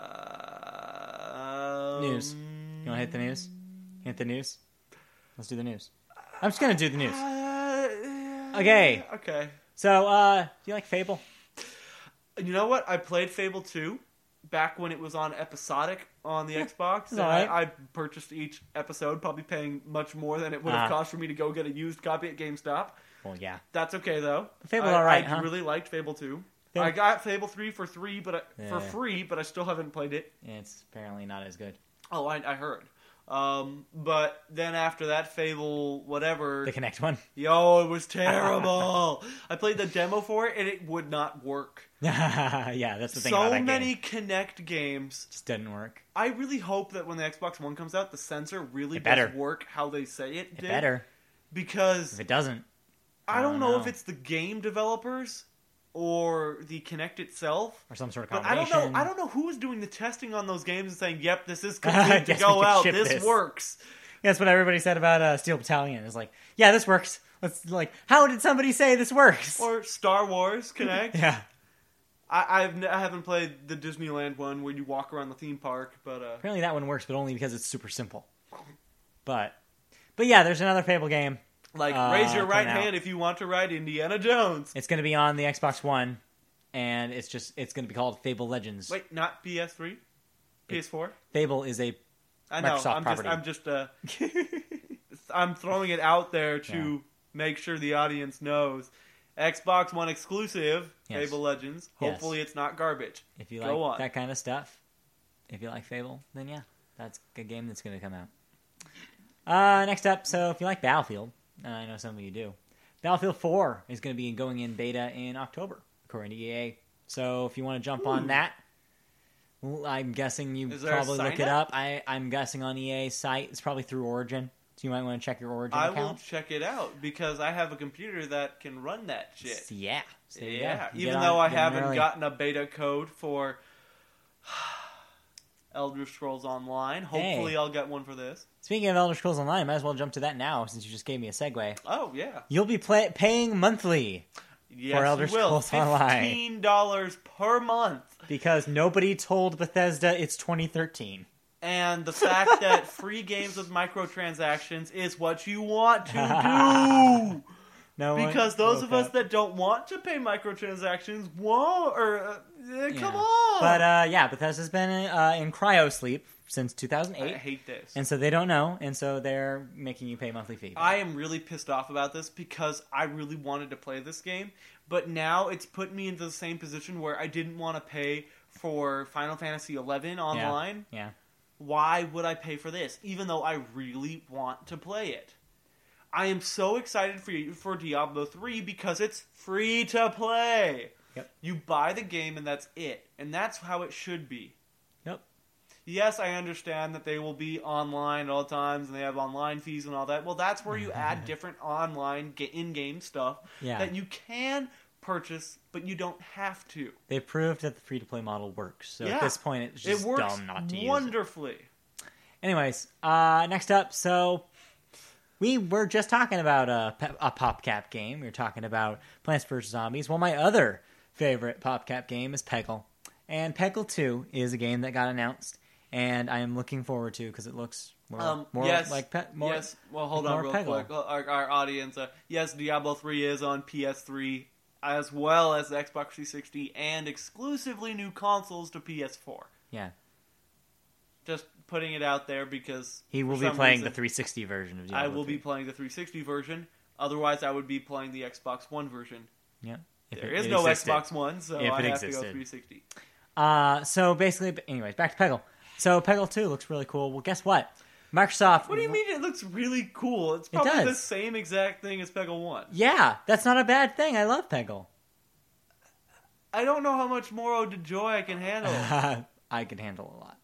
Uh, News. You want to hit the news? Hit the news? Let's do the news. I'm just going to do the news. Uh, Okay. Okay. So, uh, do you like Fable? You know what? I played Fable two back when it was on episodic on the Xbox. it's all right. I, I purchased each episode, probably paying much more than it would have Ah. cost for me to go get a used copy at GameStop. Well, yeah. That's okay though. Fable's I, all right, I huh? really liked Fable two. Fable- I got Fable three for three, but I, for Yeah. free, but I still haven't played it. It's apparently not as good. Oh, I, I heard. Um, but then after that, Fable whatever. The Connect one? Yo, it was terrible. I played the demo for it and it would not work. Yeah, that's the thing about So that many game. Connect games. Just didn't work. I really hope that when the Xbox One comes out, the sensor really It does better. work how they say it It did. better. Because If it doesn't, I I don't don't know know. if it's the game developers or the Connect itself. or some sort of But I don't combination. know. I don't know who's doing the testing on those games and saying, "Yep, this is complete to Yes, go we can out. ship This, this." works." Yeah, that's what everybody said about uh, Steel Battalion. It's like, yeah, this works. Let's like, how did somebody say this works? Or Star Wars Connect. yeah, I, I've n- I haven't played the Disneyland one where you walk around the theme park, but uh, apparently that one works, but only because it's super simple. But, but yeah, there's another Fable game. like Uh, raise your right coming out. hand if you want to ride Indiana Jones. It's going to be on the Xbox One, and it's just it's going to be called Fable Legends. Wait, not P S three, P S four. Fable is a I know. Microsoft I'm property. just. I'm just. Uh, I'm throwing it out there to Yeah. make sure the audience knows. Xbox One exclusive, Yes. Fable Legends. Yes. Hopefully, it's not garbage. if you Go like on. that kind of stuff. If you like Fable, then yeah, that's a game that's going to come out. Uh, next up, so if you like Battlefield, uh, I know some of you do. Battlefield four is going to be going in beta in October, according to E A. So if you want to jump on Ooh. that, well, I'm guessing you Is there a probably look sign it up? up. I, I'm guessing on E A's site. It's probably through Origin, so you might want to check your Origin I account. will check it out because I have a computer that can run that shit. Yeah. So there you go. Yeah, You even get though on- I get on haven't early. gotten a beta code for Elder Scrolls Online. Hopefully Hey. I'll get one for this. Speaking of Elder Scrolls Online, might as well jump to that now since you just gave me a segue. Oh, yeah. You'll be play- paying monthly Yes, for Elder you will. Scrolls Online fifteen dollars per month. because nobody told Bethesda it's twenty thirteen. And the fact that free games with microtransactions is what you want to do. No one Because those woke of us up. that don't want to pay microtransactions won't. Or, uh, eh, Yeah. come on. But uh, yeah, Bethesda's been uh, in cryo sleep since two thousand I eight, hate this. and so they don't know, and so they're making you pay monthly fee. I am really pissed off about this because I really wanted to play this game, but now it's put me into the same position where I didn't want to pay for Final Fantasy eleven online. Yeah. Why would I pay for this, even though I really want to play it? I am so excited for you for Diablo three because it's free to play. Yep. You buy the game and that's it, and that's how it should be. Yep. Yes, I understand that they will be online at all times and they have online fees and all that. Well, that's where you add different online ga- in-game stuff Yeah. that you can purchase, but you don't have to. They proved that the free-to-play model works. So Yeah. at this point, it's just it works dumb not to use it. wonderfully. Anyways, uh, next up, so we were just talking about a, pe- a PopCap game. We were talking about Plants vs. Zombies. Well, my other favorite PopCap game is Peggle. And Peggle two is a game that got announced, and I am looking forward to because it looks more, Um, more yes, like Pe- more. yes. Well, hold like on more real Peggle. quick. Our, our audience, uh, yes, Diablo three is on P S three as well as the Xbox three sixty and exclusively new consoles to P S four. Yeah. Just putting it out there because He will for be some playing reason, the three sixty version of Diablo I will be three. playing the three sixty version. Otherwise, I would be playing the Xbox One version. Yeah. If There it- is it no existed. Xbox One, so If I it have to go existed. three sixty. Uh, so basically, anyways, back to Peggle. So Peggle two looks really cool. Well, guess what? Microsoft. What do you mean it looks really cool? It's It probably does. the same exact thing as Peggle one. Yeah, that's not a bad thing. I love Peggle. I don't know how much more Ode to Joy I can handle. I can handle a lot.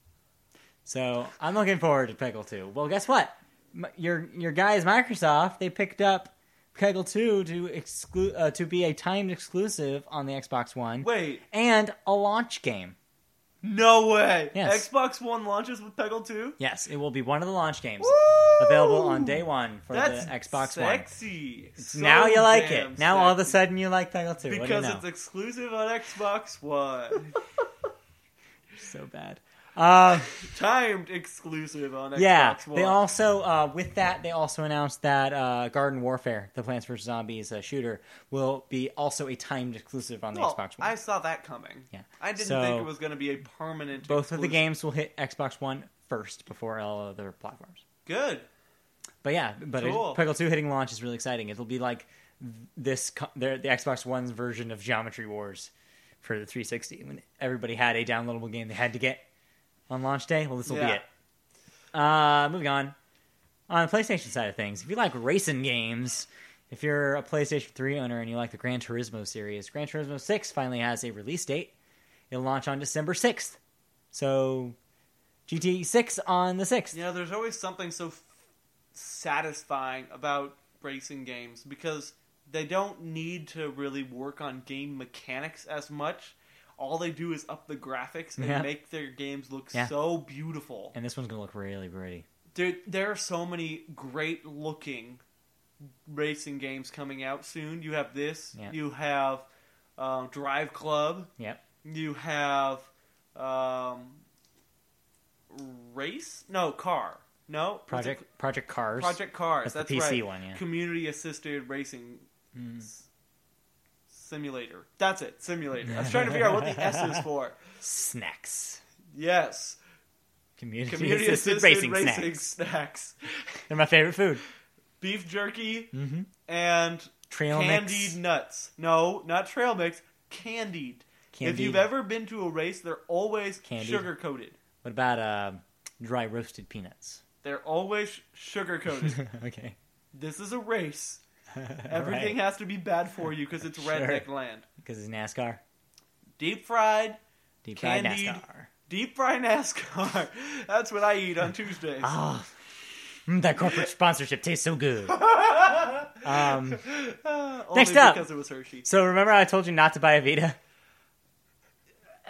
So I'm looking forward to Peggle two. Well, guess what? M- Your your guys Microsoft, they picked up Peggle two to exclu- uh, to be a timed exclusive on the Xbox One Wait, and a launch game. no way! Yes. Xbox One launches with Peggle two? Yes, it will be one of the launch games Woo! available on day one for That's the Xbox One. sexy. So now you like damn it. Now all of a sexy. sudden you like Peggle two. What do you Because know? it's exclusive on Xbox One. so bad. Uh, Timed exclusive on Xbox yeah, One. they also uh, with that they also announced that uh, Garden Warfare, the Plants vs Zombies uh, shooter, will be also a timed exclusive on the Well, Xbox One. I saw that coming. Yeah. I didn't So, think it was going to be a permanent Both of the exclusive. games will hit Xbox One first before all other platforms. Good. But yeah, but it- Cool. Peggle two hitting launch is really exciting. It'll be like this co- the, the Xbox One's version of Geometry Wars for the three sixty when everybody had a downloadable game they had to get on launch day. Well, this will Yeah. be it. Uh, moving on. On the PlayStation side of things, if you like racing games, if you're a PlayStation three owner and you like the Gran Turismo series, Gran Turismo six finally has a release date. It'll launch on December sixth. So, G T A six on the sixth. You know, there's always something so f- satisfying about racing games because they don't need to really work on game mechanics as much. All they do is up the graphics and Yeah. make their games look Yeah. so beautiful. And this one's going to look really pretty. Dude, there are so many great looking racing games coming out soon. You have this. Yeah. You have um, Drive Club. Yep. You have um, Race? No, Car. No? What's it Project Project Cars. Project Cars. That's That's, the P C right. one, yeah. Community assisted racing Mm. s- simulator. That's it. Simulator. I was trying to figure out what the S is for. Snacks. Yes. Community, Community assisted, assisted racing, racing, snacks. snacks. They're my favorite food. Beef jerky Mm-hmm. and Trail candied mix. nuts. No, not trail mix. Candied. If Candied. you've ever been to a race, they're always Candied. sugar coated. What about uh, dry roasted peanuts? They're always sugar coated. Okay. This is a race. Everything Everything has to be bad for you because it's Sure. redneck land. because it's NASCAR. Deep fried, Deep fried Candied. NASCAR. deep fried NASCAR. That's what I eat on Tuesdays. Ah, mm, that corporate sponsorship tastes so good. Um, Uh, Next only up. because it was Hershey. so remember I told you not to buy a Vita?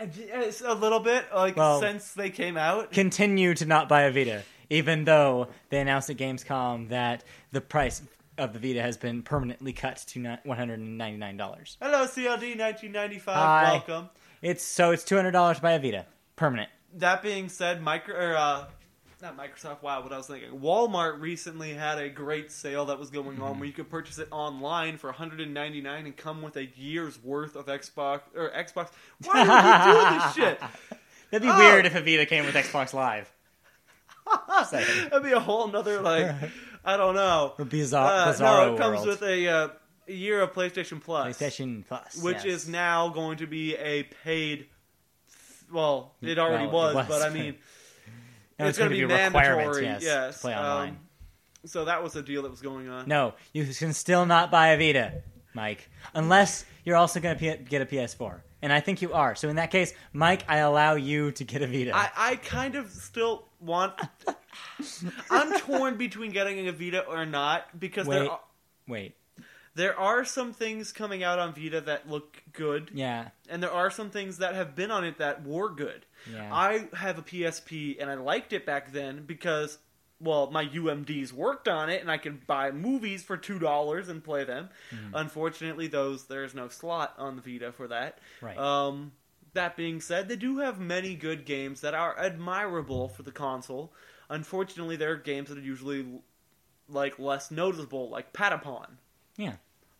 It's a little bit, like, Well, since they came out. Continue to not buy a Vita, even though they announced at Gamescom that the price of the Vita has been permanently cut to one hundred ninety-nine dollars. Hello, C L D nineteen ninety-five. Hi. Welcome. It's so it's two hundred dollars to buy a Vita, permanent. That being said, micro or uh, not Microsoft. Wow, what I was thinking. Walmart recently had a great sale that was going on where you could purchase it online for one hundred ninety-nine dollars and come with a year's worth of Xbox or Xbox. Why are we doing this shit? That'd be Oh. weird if a Vita came with Xbox Live. Saying. That'd be a whole nother like I don't know. A bizarre, Uh, bizarro no, it comes world. with a, uh, a year of PlayStation Plus, PlayStation Plus, which yes. is now going to be a paid. Well, it already Well, it was, was. but I mean, Now it's going to be, requirements, mandatory. yes, Yes, to play online. Um, so that was the deal that was going on. No, you can still not buy a Vita, Mike, unless you're also going to get a P S four. And I think you are. So in that case, Mike, I allow you to get a Vita. I, I kind of still want. I'm torn between getting a Vita or not because Wait. there are, Wait. there are some things coming out on Vita that look good, Yeah. and there are some things that have been on it that were good. Yeah. I have a P S P, and I liked it back then because, well, my U M Ds worked on it, and I could buy movies for two dollars and play them. Mm. Unfortunately, those there's no slot on the Vita for that. Right. Um, that being said, they do have many good games that are admirable for the console. Unfortunately, there are games that are usually like less noticeable, like Patapon. Yeah.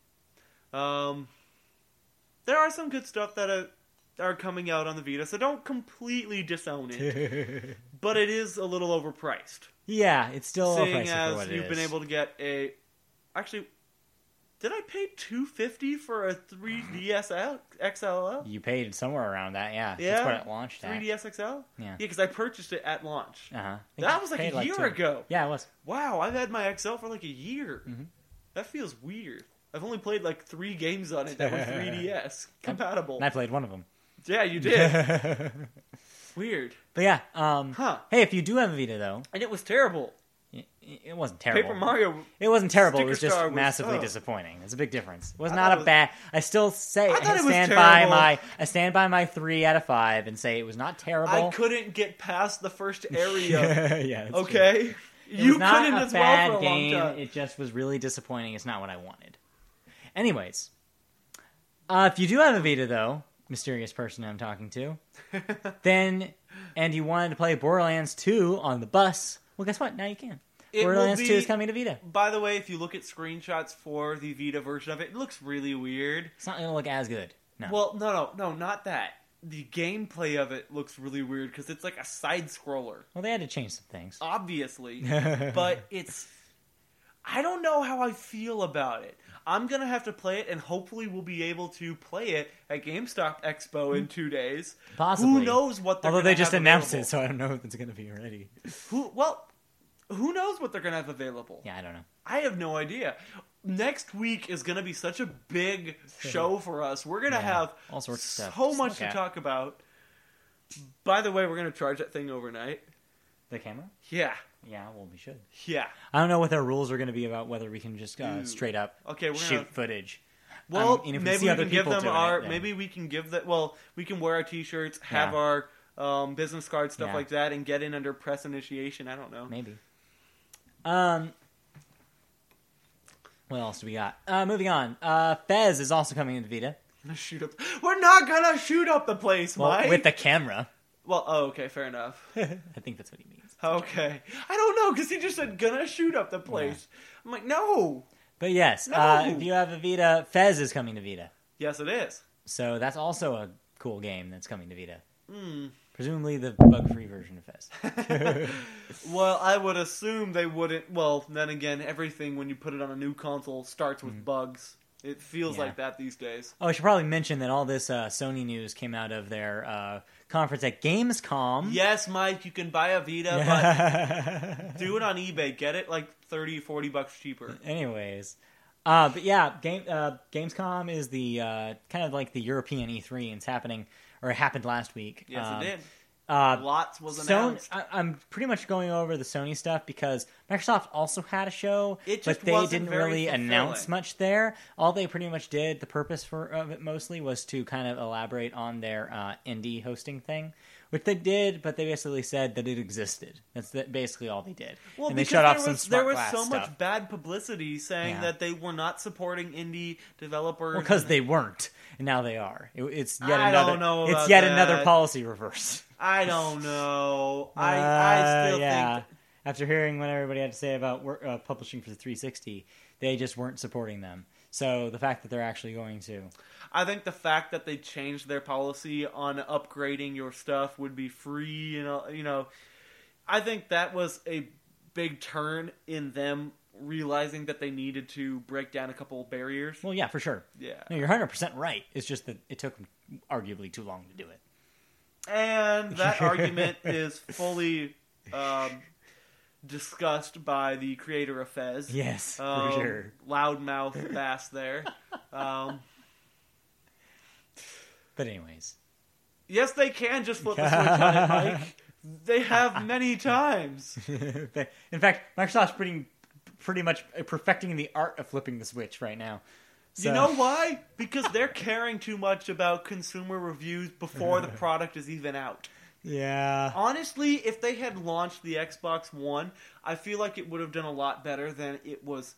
Um, there are some good stuff that are, are coming out on the Vita, so don't completely disown it. But it is a little overpriced. Yeah, it's still Seeing pricey for as what it you've is. been able to get a... Actually, did I pay two hundred fifty dollars for a three D S X L? You paid somewhere around that, yeah. Yeah? That's what it launched at. three D S X L? Yeah. Yeah, because I purchased it at launch. Uh-huh. I think That you was like paid a year two- ago. Yeah, it was. Wow, I've had my X L for like a year. Mhm. That feels weird. I've only played like three games on it that were three D S compatible. And I played one of them. Yeah, you did. Weird. But yeah, um, Huh. hey, if you do have a Vita, though, And it was terrible. it, it wasn't terrible. Paper Mario. It wasn't terrible. It Sticker was just Star was- massively ugh. disappointing. It's a big difference. It was I not thought a it was- bad. I still say I I, thought it was stand by terrible. my. I stand by my three out of five and say it was not terrible. I couldn't get past the first area. yeah. that's true. Okay? It You was not couldn't a as bad well for a long game. time. It just was really disappointing. It's not what I wanted. Anyways, uh, if you do have a Vita, though, mysterious person I'm talking to, then and you wanted to play Borderlands two on the bus, well, guess what? Now you can. It will Borderlands be- two is coming to Vita. By the way, if you look at screenshots for the Vita version of it, it looks really weird. It's not going to look as good. No. Well, no, no, no, not that. The gameplay of it looks really weird because it's like a side scroller, well, they had to change some things. obviously. But it's. I don't know how I feel about it. I'm going to have to play it, and hopefully we'll be able to play it at GameStop Expo in two days. Possibly. Who knows what they're Although gonna they just have announced available. it, so I don't know if it's going to be ready. Who, well, who knows what they're going to have available? Yeah, I don't know. I have no idea. Next week is going to be such a big show for us. We're going to Yeah, have all sorts of stuff so to much look to at. talk about. By the way, we're going to charge that thing overnight. The camera? Yeah. Yeah, well, we should. Yeah. I don't know what their rules are going to be about whether we can just uh, Ooh. straight up Okay, we're shoot gonna- footage. Well, Um, and if we maybe see we other can give people them doing our. it, then- Maybe we can give that. Well, we can wear our T-shirts, have Yeah. our um, business cards, stuff Yeah. like that, and get in under press initiation. I don't know. Maybe. Um. What else do we got? Uh, moving on. Uh, Fez is also coming into Vita. I'm gonna shoot up. We're not gonna shoot up the place, Well, Mike. with the camera. Well, oh, okay, fair enough. I think that's what he means. Okay, I don't know because he just said gonna shoot up the place. I'm like, no. But yes, No. uh, if you have a Vita, Fez is coming to Vita. Yes, it is. So that's also a cool game that's coming to Vita. Hmm. Presumably the bug-free version of Fez. Well, I would assume they wouldn't. Well, then again, everything when you put it on a new console starts with bugs. It feels Yeah. like that these days. Oh, I should probably mention that all this uh, Sony news came out of their uh, conference at Gamescom. Yes, Mike, you can buy a Vita, but do it on eBay. Get it like thirty, forty bucks cheaper. Anyways, uh, but yeah, game uh, Gamescom is the uh, kind of like the European E three, and it's happening or it happened last week. Yes, Um, it did. Uh, Lots was Sony, announced. I, I'm pretty much going over the Sony stuff because Microsoft also had a show, It but just they wasn't didn't very really fulfilling. announce much there. All they pretty much did, the purpose for of it mostly was to kind of elaborate on their uh, indie hosting thing, which they did, but they basically said that it existed. That's that basically all they did. Well, and they because shut off there some was, smart there was glass so stuff. much bad publicity saying Yeah. that they were not supporting indie developers. Well, because and- they weren't, and now they are. It, it's yet I another. don't know it's about yet that. another policy reverse. I don't know. I Uh, I still yeah. think After hearing what everybody had to say about work, uh, publishing for the three sixty, they just weren't supporting them. So the fact that they're actually going to, I think the fact that they changed their policy on upgrading your stuff would be free, and all- you know, I think that was a big turn in them realizing that they needed to break down a couple of barriers. well, yeah, for sure. Yeah. No, you're one hundred percent right. It's just that it took them arguably too long to do it. And that argument is fully um, discussed by the creator of Fez. Yes, for Um, sure. Loudmouth Bass there. Um, But anyways, yes, they can just flip the switch on it, Mike. They have many times. in fact, Microsoft's pretty, pretty much perfecting the art of flipping the switch right now. So, You know why? Because they're caring too much about consumer reviews before the product is even out. Yeah. Honestly, if they had launched the Xbox One, I feel like it would have done a lot better than it was,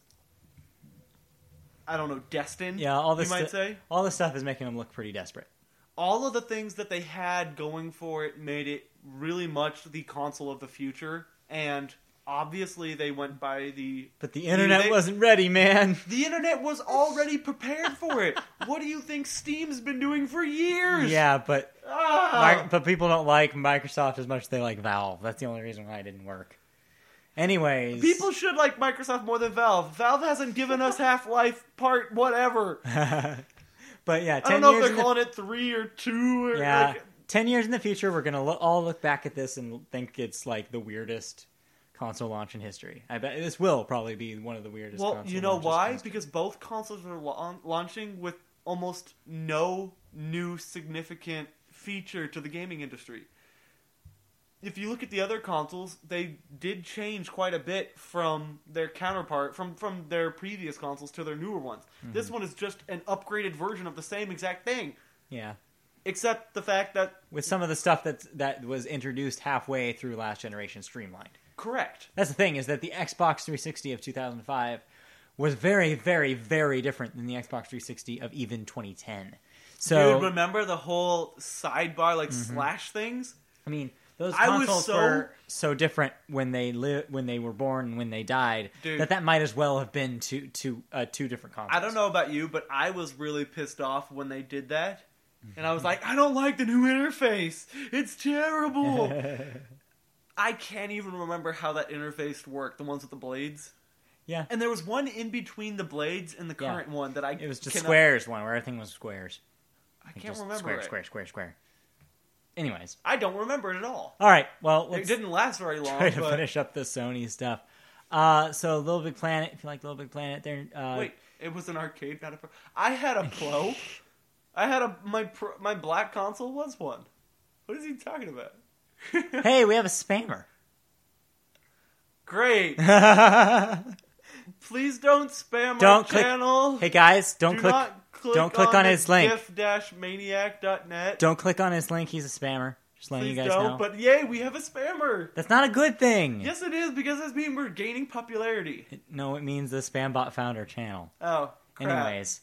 I don't know, destined, Yeah, all this you might stu- say. all this stuff is making them look pretty desperate. All of the things that they had going for it made it really much the console of the future, and obviously they went by the... But the internet they- wasn't ready, man. The internet was already prepared for it. What do you think Steam's been doing for years? Yeah, but Ah! Mi- but people don't like Microsoft as much as they like Valve. That's the only reason why it didn't work. Anyways, People should like Microsoft more than Valve. Valve hasn't given us Half-Life Part whatever. but yeah, I ten don't know if years they're in the, calling it three or two. Or yeah, like, ten years in the future, we're gonna lo- all look back at this and think it's like the weirdest console launch in history. I bet this will probably be one of the weirdest. well, console you know launches why? in history. Because both consoles are la- launching with almost no new significant feature to the gaming industry. If you look at the other consoles, they did change quite a bit from their counterpart, from, from their previous consoles to their newer ones. Mm-hmm. This one is just an upgraded version of the same exact thing, Yeah, except the fact that, with some of the stuff that that was introduced halfway through last generation streamlined. correct. That's the thing, is that the Xbox three sixty of two thousand five was very, very, very different than the Xbox three sixty of even twenty ten. So, Dude, remember the whole sidebar, like, slash things? I mean, those I was consoles so- were so different when they li- when they were born and when they died Dude. that that might as well have been two, two, uh, two different consoles. I don't know about you, but I was really pissed off when they did that. And I was like, I don't like the new interface. It's terrible. I can't even remember how that interface worked, the ones with the blades. Yeah. And there was one in between the blades and the Yeah. current one that I It was just cannot- squares one where everything was squares. I Like, can't just remember Square, it. square, square, square. Anyways. I don't remember it at all. All right. Well, It let's didn't last very long, try to but... finish up the Sony stuff. Uh, so, Little Big Planet, if you like Little Big Planet, they're... Uh, Wait, it was an arcade, not a pro. I had a Pro. I had a... My pro, my black console was one. What is he talking about? Hey, we have a spammer. Great. Please don't spam Don't our click- channel. Hey, guys, don't Do click... not click don't click on the his link. gif dash maniac dot net. Don't click on his link. He's a spammer. Just letting Please you guys don't. know. But yay, we have a spammer. That's not a good thing. Yes, it is, because this means we're gaining popularity. It- no, it means the Spambot founder channel. Oh, crap. Anyways.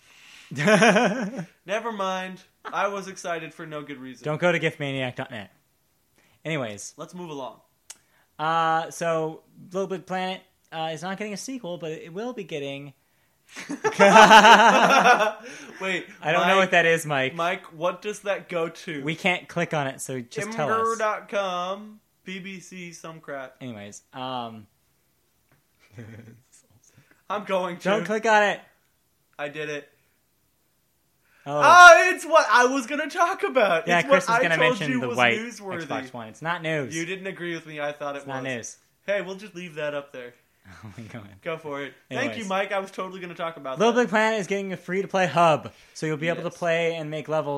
Never mind. I was excited for no good reason. Don't go to gif maniac dot net. Anyways. Let's move along. Uh, so, Little Big Planet uh, is not getting a sequel, but it will be getting... Wait, I don't Mike, know what that is, Mike. Mike, what does that go to? We can't click on it, so just tell us. Imgur dot com, B B C, some crap. Anyways, um... I'm going to. don't click on it! I did it. Oh, Ah, it's what I was going to talk about. yeah, it's Chris what was going I to told mention you the was white newsworthy. Xbox One. It's not news. You didn't agree with me. I thought it it's was. not news. Hey, we'll just leave that up there. Oh my god. Go for it. Thank Anyways. you, Mike. I was totally going to talk about Little that. Big Planet is getting a free-to-play hub, so you'll be able to Yes. play and make levels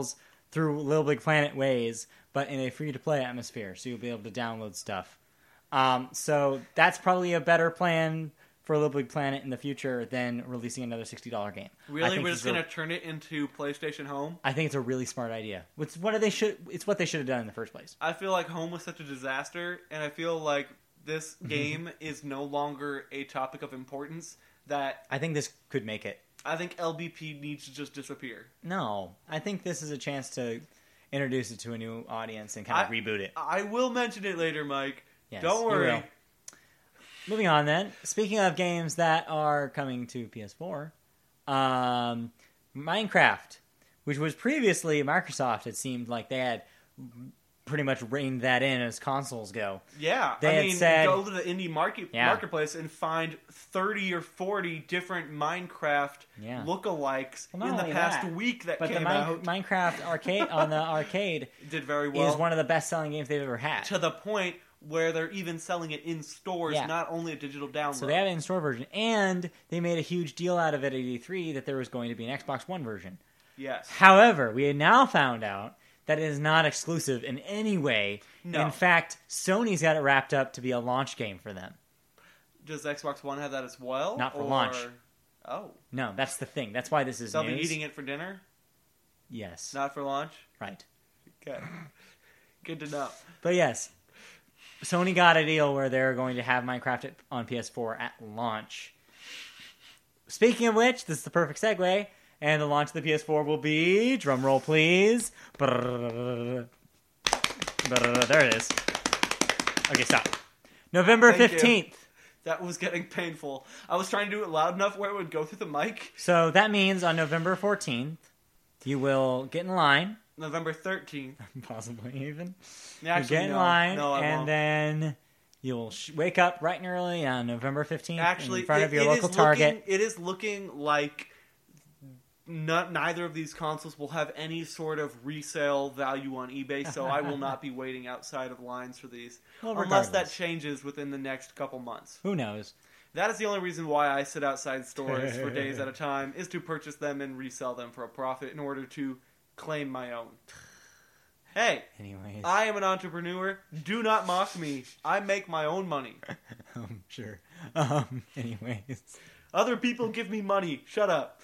through Little Big Planet ways, but in a free-to-play atmosphere, so you'll be able to download stuff. Um, so that's probably a better plan for Little Big Planet in the future than releasing another sixty dollars game. Really, we're just going to turn it into PlayStation Home? I think it's a really smart idea. It's what they should. It's what they should have done in the first place. I feel like Home was such a disaster, and I feel like this game is no longer a topic of importance. That I think this could make it. I think L B P needs to just disappear. No, I think this is a chance to introduce it to a new audience and kind of I, reboot it. I will mention it later, Mike. Yes, Don't worry. You will. Moving on then. Speaking of games that are coming to P S four, um, Minecraft, which was previously Microsoft, it seemed like they had pretty much reined that in as consoles go. Yeah, they I had mean, said, go to the indie market yeah. marketplace and find thirty or forty different Minecraft yeah. lookalikes well, in the past that, week that but came the out. Minecraft arcade on the arcade did very well. Is one of the best-selling games they've ever had. To the point where they're even selling it in stores, yeah. not only a digital download. So they have an in-store version, and they made a huge deal out of it at E three that there was going to be an Xbox One version. Yes. However, we had now found out that it is not exclusive in any way. No. In fact, Sony's got it wrapped up to be a launch game for them. Does Xbox One have that as well? Not for or... launch. Oh. No, that's the thing. That's why this is They'll news. be eating it for dinner? Yes. Not for launch? Right. Okay. Good to know. But yes, Sony got a deal where they're going to have Minecraft on P S four at launch. Speaking of which, this is the perfect segue, and the launch of the P S four will be, drum roll please. There it is. Okay, stop. November fifteenth. That was getting painful. I was trying to do it loud enough where it would go through the mic. So that means on November fourteenth, you will get in line. November thirteenth. Possibly even. Actually, you get in no. line, no, I and won't. then you'll sh- wake up bright and early on November fifteenth Actually, in front it, of your it local is Target. Looking, it is looking like not, neither of these consoles will have any sort of resale value on eBay, so I will not be waiting outside of lines for these. Well, unless that regardless. changes within the next couple months. Who knows? That is the only reason why I sit outside stores for days at a time, is to purchase them and resell them for a profit in order to claim my own. Hey, Anyways. I am an entrepreneur. Do not mock me. I make my own money. um, sure. Um, anyways. Other people give me money. Shut up.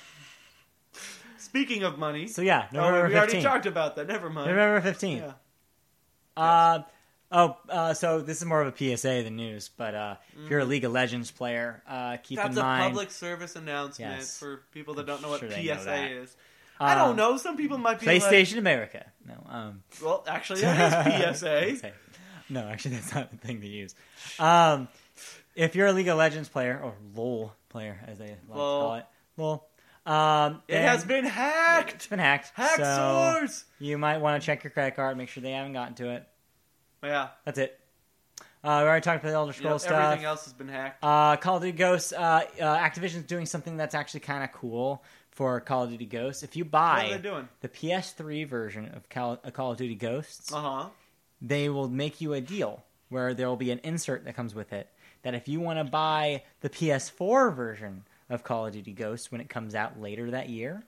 Speaking of money. So yeah, Oh, November we already fifteenth. talked about that. Never mind. November fifteenth. Yeah. Uh, oh, uh, so this is more of a P S A than news, but uh, Mm. if you're a League of Legends player, uh, keep That's in a mind... public service announcement Yes. for people that don't know Sure what they P S A know that. is. I don't Um, know. Some people might be like, PlayStation America. No, um... well, actually, that is P S A. No, actually, that's not the thing to use. Um, if you're a League of Legends player, or LOL player, as they like Lol. to call it, LOL, um, It then has been hacked. it's been hacked. Hack so source. you might want to check your credit card, make sure they haven't gotten to it. Yeah. That's it. Uh, we already talked about the Elder Yep, Scrolls everything stuff. else has been hacked. Uh, Call of Duty Ghosts. Uh, uh, Activision's doing something that's actually kind of cool for Call of Duty Ghosts. If you What buy are they doing? the P S three version of Call, uh, Call of Duty Ghosts, Uh huh. they will make you a deal where there will be an insert that comes with it that if you want to buy the P S four version of Call of Duty Ghosts when it comes out later that year,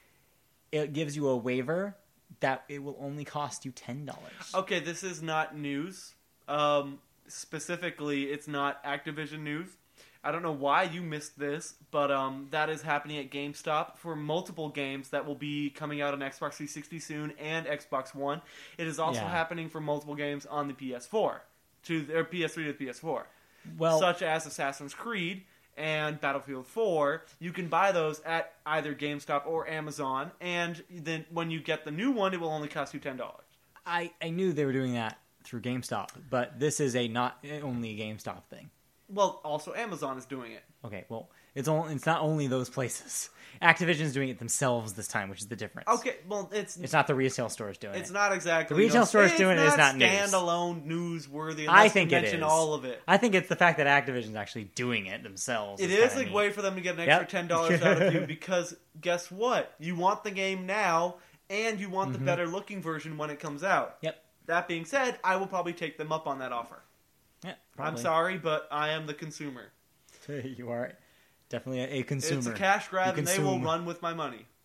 it gives you a waiver that it will only cost you ten dollars. Okay, this is not news. Um, specifically, it's not Activision news. I don't know why you missed this, but um, that is happening at GameStop for multiple games that will be coming out on Xbox three sixty soon and Xbox One. It is also Yeah. happening for multiple games on the P S four to or P S three to the P S four, Well, such as Assassin's Creed and Battlefield four. You can buy those at either GameStop or Amazon, and then when you get the new one, it will only cost you ten dollars. I, I knew they were doing that through GameStop, but this is a not only a GameStop thing. Well, also Amazon is doing it. Okay, well, it's only it's not only those places. Activision's doing it themselves this time, which is the difference. Okay, well, it's It's not the retail stores doing it's it. not exactly The retail no, stores it's doing it is not news. standalone newsworthy. I Unless think you it mention is. all of it. I think it's the fact that Activision's actually doing it themselves. It is is kinda a neat. way for them to get an Yep. extra ten dollars out of you because guess what? You want the game now, and you want Mhm. the better looking version when it comes out. Yep. That being said, I will probably take them up on that offer. Yeah, I'm probably. sorry, but I am the consumer. You are definitely a, a consumer. It's a cash grab, You and they will consume. run with my money.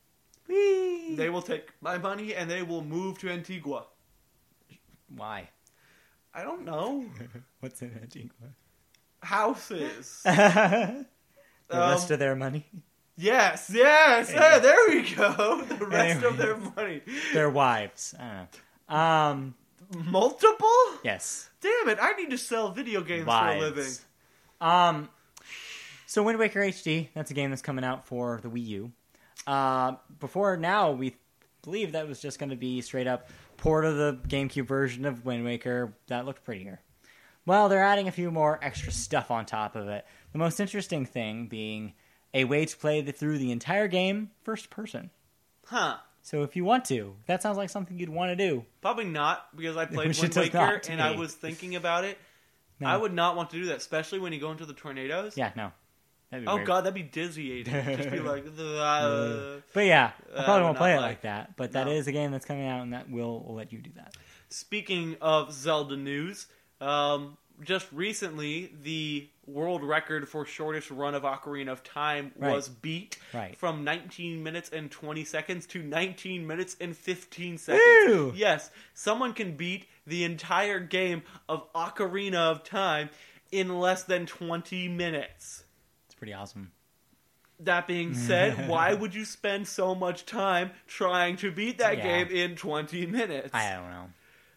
Whee! They will take my money and they will move to Antigua. Why? I don't know. What's in Antigua? Houses. The Um, rest of their money? Yes, yes. Yeah. Hey, there we go. The rest of their Anyways. money. Their wives. I don't know. Um, Multiple? yes. Damn it, I need to sell video games Wives. for a living. Um, so Wind Waker H D, that's a game that's coming out for the Wii U. Uh, before now, we believe that was just going to be straight up port of the GameCube version of Wind Waker that looked prettier. Well, they're adding a few more extra stuff on top of it. The most interesting thing being a way to play the, through the entire game first person. Huh. So if you want to, that sounds like something you'd want to do. Probably not, because I played Which Wind it does Waker not to and me. I was thinking about it. No. I would not want to do that, especially when you go into the tornadoes. Yeah, no. That'd be Oh weird. god, that'd be dizzying. Just be like, uh, But yeah, I Uh, probably would won't not play it like- like that. But that No. is a game that's coming out, and that will, will let you do that. Speaking of Zelda news, um, just recently the world record for shortest run of Ocarina of Time Right. was beat Right. from nineteen minutes and twenty seconds to nineteen minutes and fifteen seconds. Woo! Yes, someone can beat the entire game of Ocarina of Time in less than twenty minutes. It's pretty awesome. That being said, why would you spend so much time trying to beat that Yeah. game in twenty minutes? I don't know.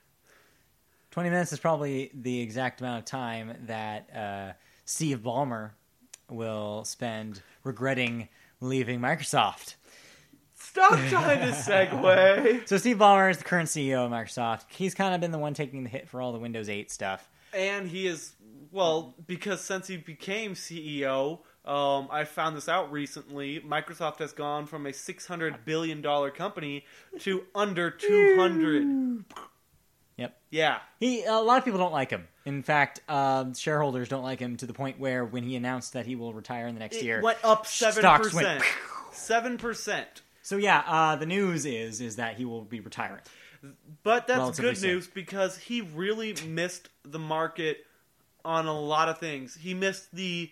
twenty minutes is probably the exact amount of time that uh, Steve Ballmer will spend regretting leaving Microsoft. Stop trying to segue. So Steve Ballmer is the current C E O of Microsoft. He's kind of been the one taking the hit for all the Windows eight stuff. And he is, well, because since he became C E O, um, I found this out recently, Microsoft has gone from a six hundred billion dollars company to under two hundred. Yep. Yeah. He a lot of people don't like him. In fact, um, shareholders don't like him to the point where when he announced that he will retire in the next It year, went up seven stocks went percent. seven percent. So yeah, uh, the news is is that he will be retiring. But that's Relatively good soon. news because he really missed the market on a lot of things. He missed the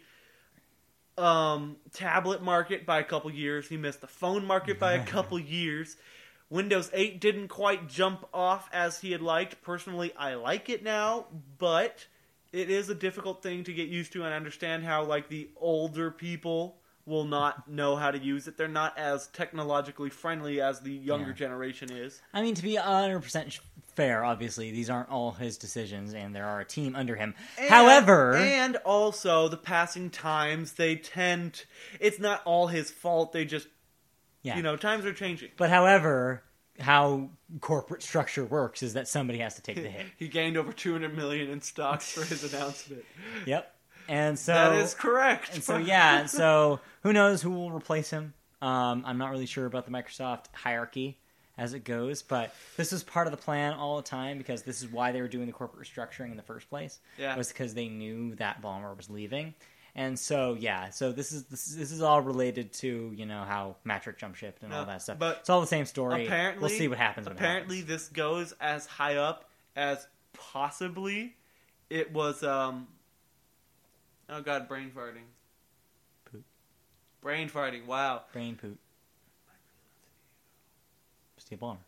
um, tablet market by a couple years. He missed the phone market by a couple years. Windows eight didn't quite jump off as he had liked. Personally, I like it now, but it is a difficult thing to get used to, and I understand how like the older people will not know how to use it. They're not as technologically friendly as the younger Yeah. generation is. I mean, to be one hundred percent fair, obviously, these aren't all his decisions, and there are a team under him. And- However... and also the passing times, they tend, it's not all his fault, they just, yeah. you know, times are changing. But however, how corporate structure works is that somebody has to take the hit. He gained over two hundred million in stocks for his announcement. Yep. And so... That is correct. And so, yeah, and so who knows who will replace him. Um, I'm not really sure about the Microsoft hierarchy as it goes, but this was part of the plan all the time because this is why they were doing the corporate restructuring in the first place. Yeah. Was because they knew that Ballmer was leaving. And so, yeah, so this is this, is- this is all related to, you know, how Matrick jump shipped and No, all that stuff. but it's all the same story. Apparently, we'll see what happens when Apparently, it happens. this goes as high up as possibly it was, um, oh god, brain farting. Poop. Brain farting, wow. Brain poop. Steve Ballmer.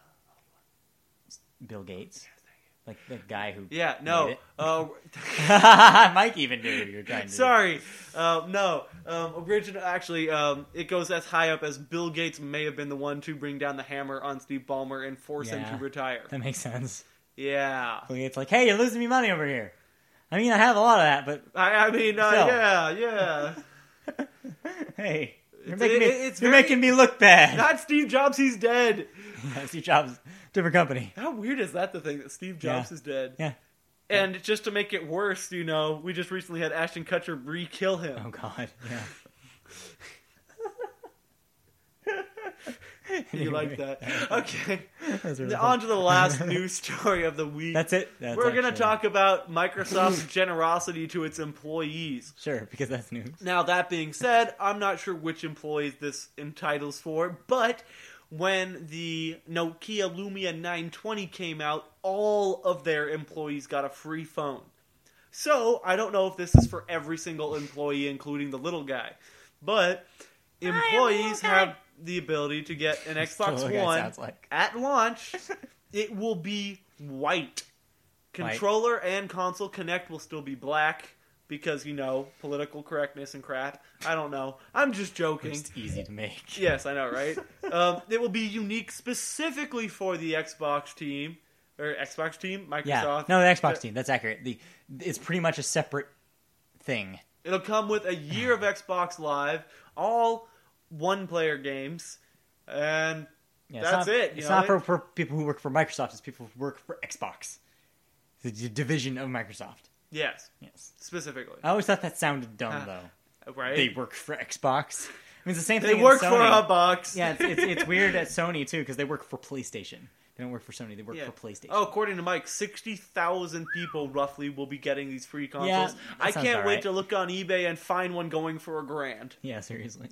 Bill Gates. Like the guy who Yeah, no. made it. Uh, Mike even knew what you were trying to do. Sorry, um, no. Um, original, actually, um, it goes as high up as Bill Gates may have been the one to bring down the hammer on Steve Ballmer and force him Yeah. to retire. That makes sense. Yeah, Bill Gates like, hey, you're losing me money over here. I mean, I have a lot of that, but I, I mean, uh, Still. yeah, yeah. hey, you're It's- making me, it- it's you're very- making me look bad. Not Steve Jobs, he's dead. Yeah, Steve Jobs, different company. How weird is that? The thing that Steve Jobs Yeah. is dead. Yeah. And just to make it worse, you know, we just recently had Ashton Kutcher re-kill him. Oh God. Yeah. You like Anyway. that? Okay. That's really On fun. to the last news story of the week. That's it. That's We're going to actually- talk about Microsoft's generosity to its employees. Sure, because that's news. Now, that being said, I'm not sure which employees this entitles for, but when the Nokia Lumia nine twenty came out, all of their employees got a free phone. So, I don't know if this is for every single employee, including the little guy. But employees have the ability to get an Xbox Totally what it One sounds like. at launch. It will be white. Controller and console connect will still be black because, you know, political correctness and crap. I don't know. I'm just joking. It's easy to make. Yes, I know, right? um, it will be unique specifically for the Xbox team. Or Xbox team? Microsoft? Yeah. No, the Xbox team. That's accurate. The It's pretty much a separate thing. It'll come with a year of Xbox Live, all one-player games, and Yeah, it's that's not, it. You It's know? not for, for people who work for Microsoft. It's people who work for Xbox. It's a division of Microsoft. Yes, Yes. specifically. I always thought that sounded dumb, Uh, though. Right? They work for Xbox. I mean, it's the same They thing work in for Sony. a box. Yeah, it's, it's, it's weird at Sony, too, because they work for PlayStation. They don't work for Sony. They work Yeah. for PlayStation. Oh, according to Mike, sixty thousand people roughly will be getting these free consoles. Yeah, that I sounds can't about wait right. to look on eBay and find one going for a grand. Yeah, seriously.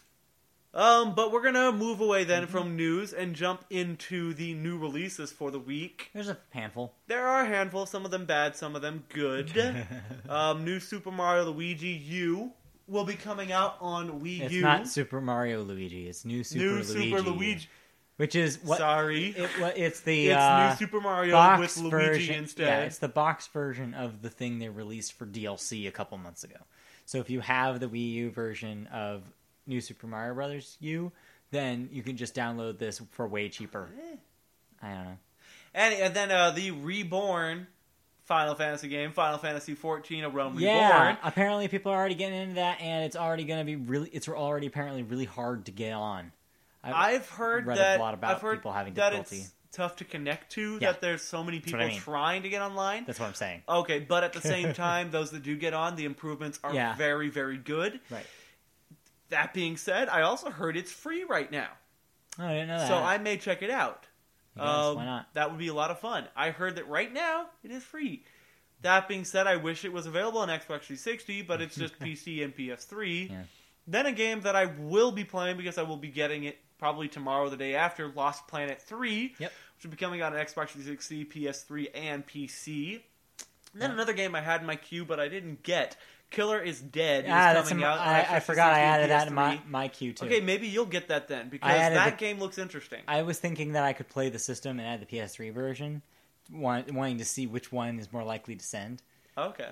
Um, but we're gonna move away then Mm-hmm. from news and jump into the new releases for the week. There's a handful. There are a handful, some of them bad, some of them good. um, new Super Mario Luigi U will be coming out on Wii It's U. not Super Mario Luigi. It's New Super new Luigi. Super Luigi. Which is what? Sorry. It, what it's the It's uh, new Super Mario box with Luigi version. instead. Yeah, it's the box version of the thing they released for D L C a couple months ago. So if you have the Wii U version of New Super Mario Brothers U, then you can just download this for way cheaper. I don't know. And, and then uh, the Reborn Final Fantasy game, Final Fantasy fourteen, A Realm Yeah, Reborn. apparently people are already getting into that, and it's already going to be really. It's already apparently really hard to get on. I've heard read that a lot about I've heard people having that difficulty. it's tough to connect to. Yeah. That there's so many what people I mean. trying to get online. That's what I'm saying. Okay, but at the same time, those that do get on, the improvements are Yeah. very, very good. Right. That being said, I also heard it's free right now, Oh, I didn't know that. so I may check it out. I guess, Um, why not? That would be a lot of fun. I heard that right now it is free. That being said, I wish it was available on Xbox three sixty, but it's just P C and P S three. Yeah. Then a game that I will be playing because I will be getting it probably tomorrow or the day after, Lost Planet three, Yep. which will be coming out on Xbox three sixty, P S three, and P C. And then Yeah. another game I had in my queue but I didn't get, Killer is Dead, is Ah, that's coming some, out on I, Xbox I forgot I three sixty, added that in my, P S three. my queue too. Okay, maybe you'll get that then, because added that the- game looks interesting. I was thinking that I could play the system and add the P S three version, want, wanting to see which one is more likely to send. Okay.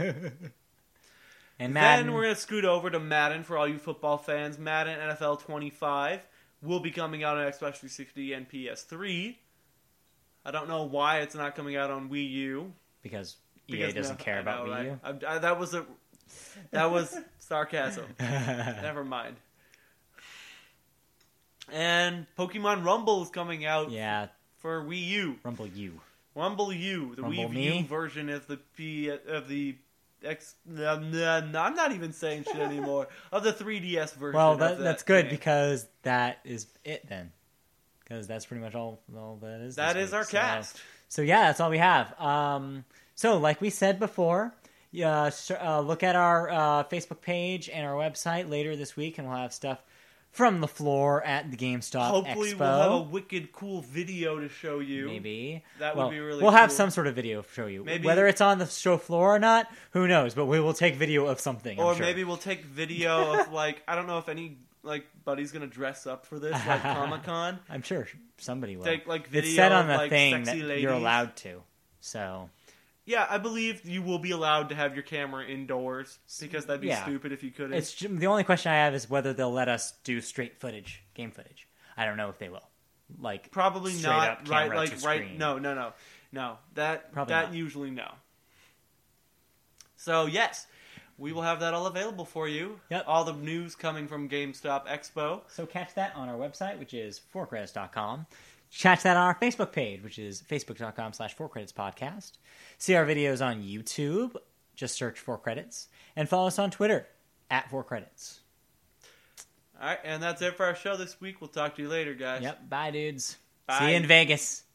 And Madden, Then we're going to scoot over to Madden for all you football fans. Madden N F L twenty-five will be coming out on Xbox three sixty and P S three. I don't know why it's not coming out on Wii U. because E A Because doesn't no, care I about know, Wii U. right? I, I, that was a that was sarcasm. Never mind. And Pokemon Rumble is coming out Yeah, for Wii U. Rumble U. Rumble U, the Rumble Wii me? U version of the P of the X. No, no, no, I'm not even saying shit anymore. Of the three D S version. Well, of that, that that's good game. because that is it then. Because that's pretty much all, all that is. That this is week. our So- cast. So yeah, that's all we have. Um, so like we said before, yeah, s- uh, look at our uh, Facebook page and our website later this week, and we'll have stuff from the floor at the GameStop Hopefully, Expo. we'll have a wicked cool video to show you. Maybe That would Well, be really We'll have cool. some sort of video to show you. Maybe- Whether it's on the show floor or not, who knows? But we will take video of something. I'm Or sure. maybe we'll take video of like I don't know if any like buddy's gonna dress up for this like Comic Con. I'm sure somebody will. Take like video it's said on of the like thing that sexy ladies. you're allowed to. So Yeah, I believe you will be allowed to have your camera indoors because that'd be Yeah. stupid if you couldn't. it's ju- the only question I have is whether they'll let us do straight footage, game footage. I don't know if they will. Like Probably straight not up right camera like to right screen. no no no no that Probably that not. usually no. So yes, we will have that all available for you. Yep. All the news coming from GameStop Expo. So catch that on our website, which is four credits dot com. Catch that on our Facebook page, which is facebook dot com slash four credits podcast. See our videos on YouTube. Just search four credits. And follow us on Twitter, at four credits. All right, and that's it for our show this week. We'll talk to you later, guys. Yep. Bye, dudes. Bye. See you in Vegas.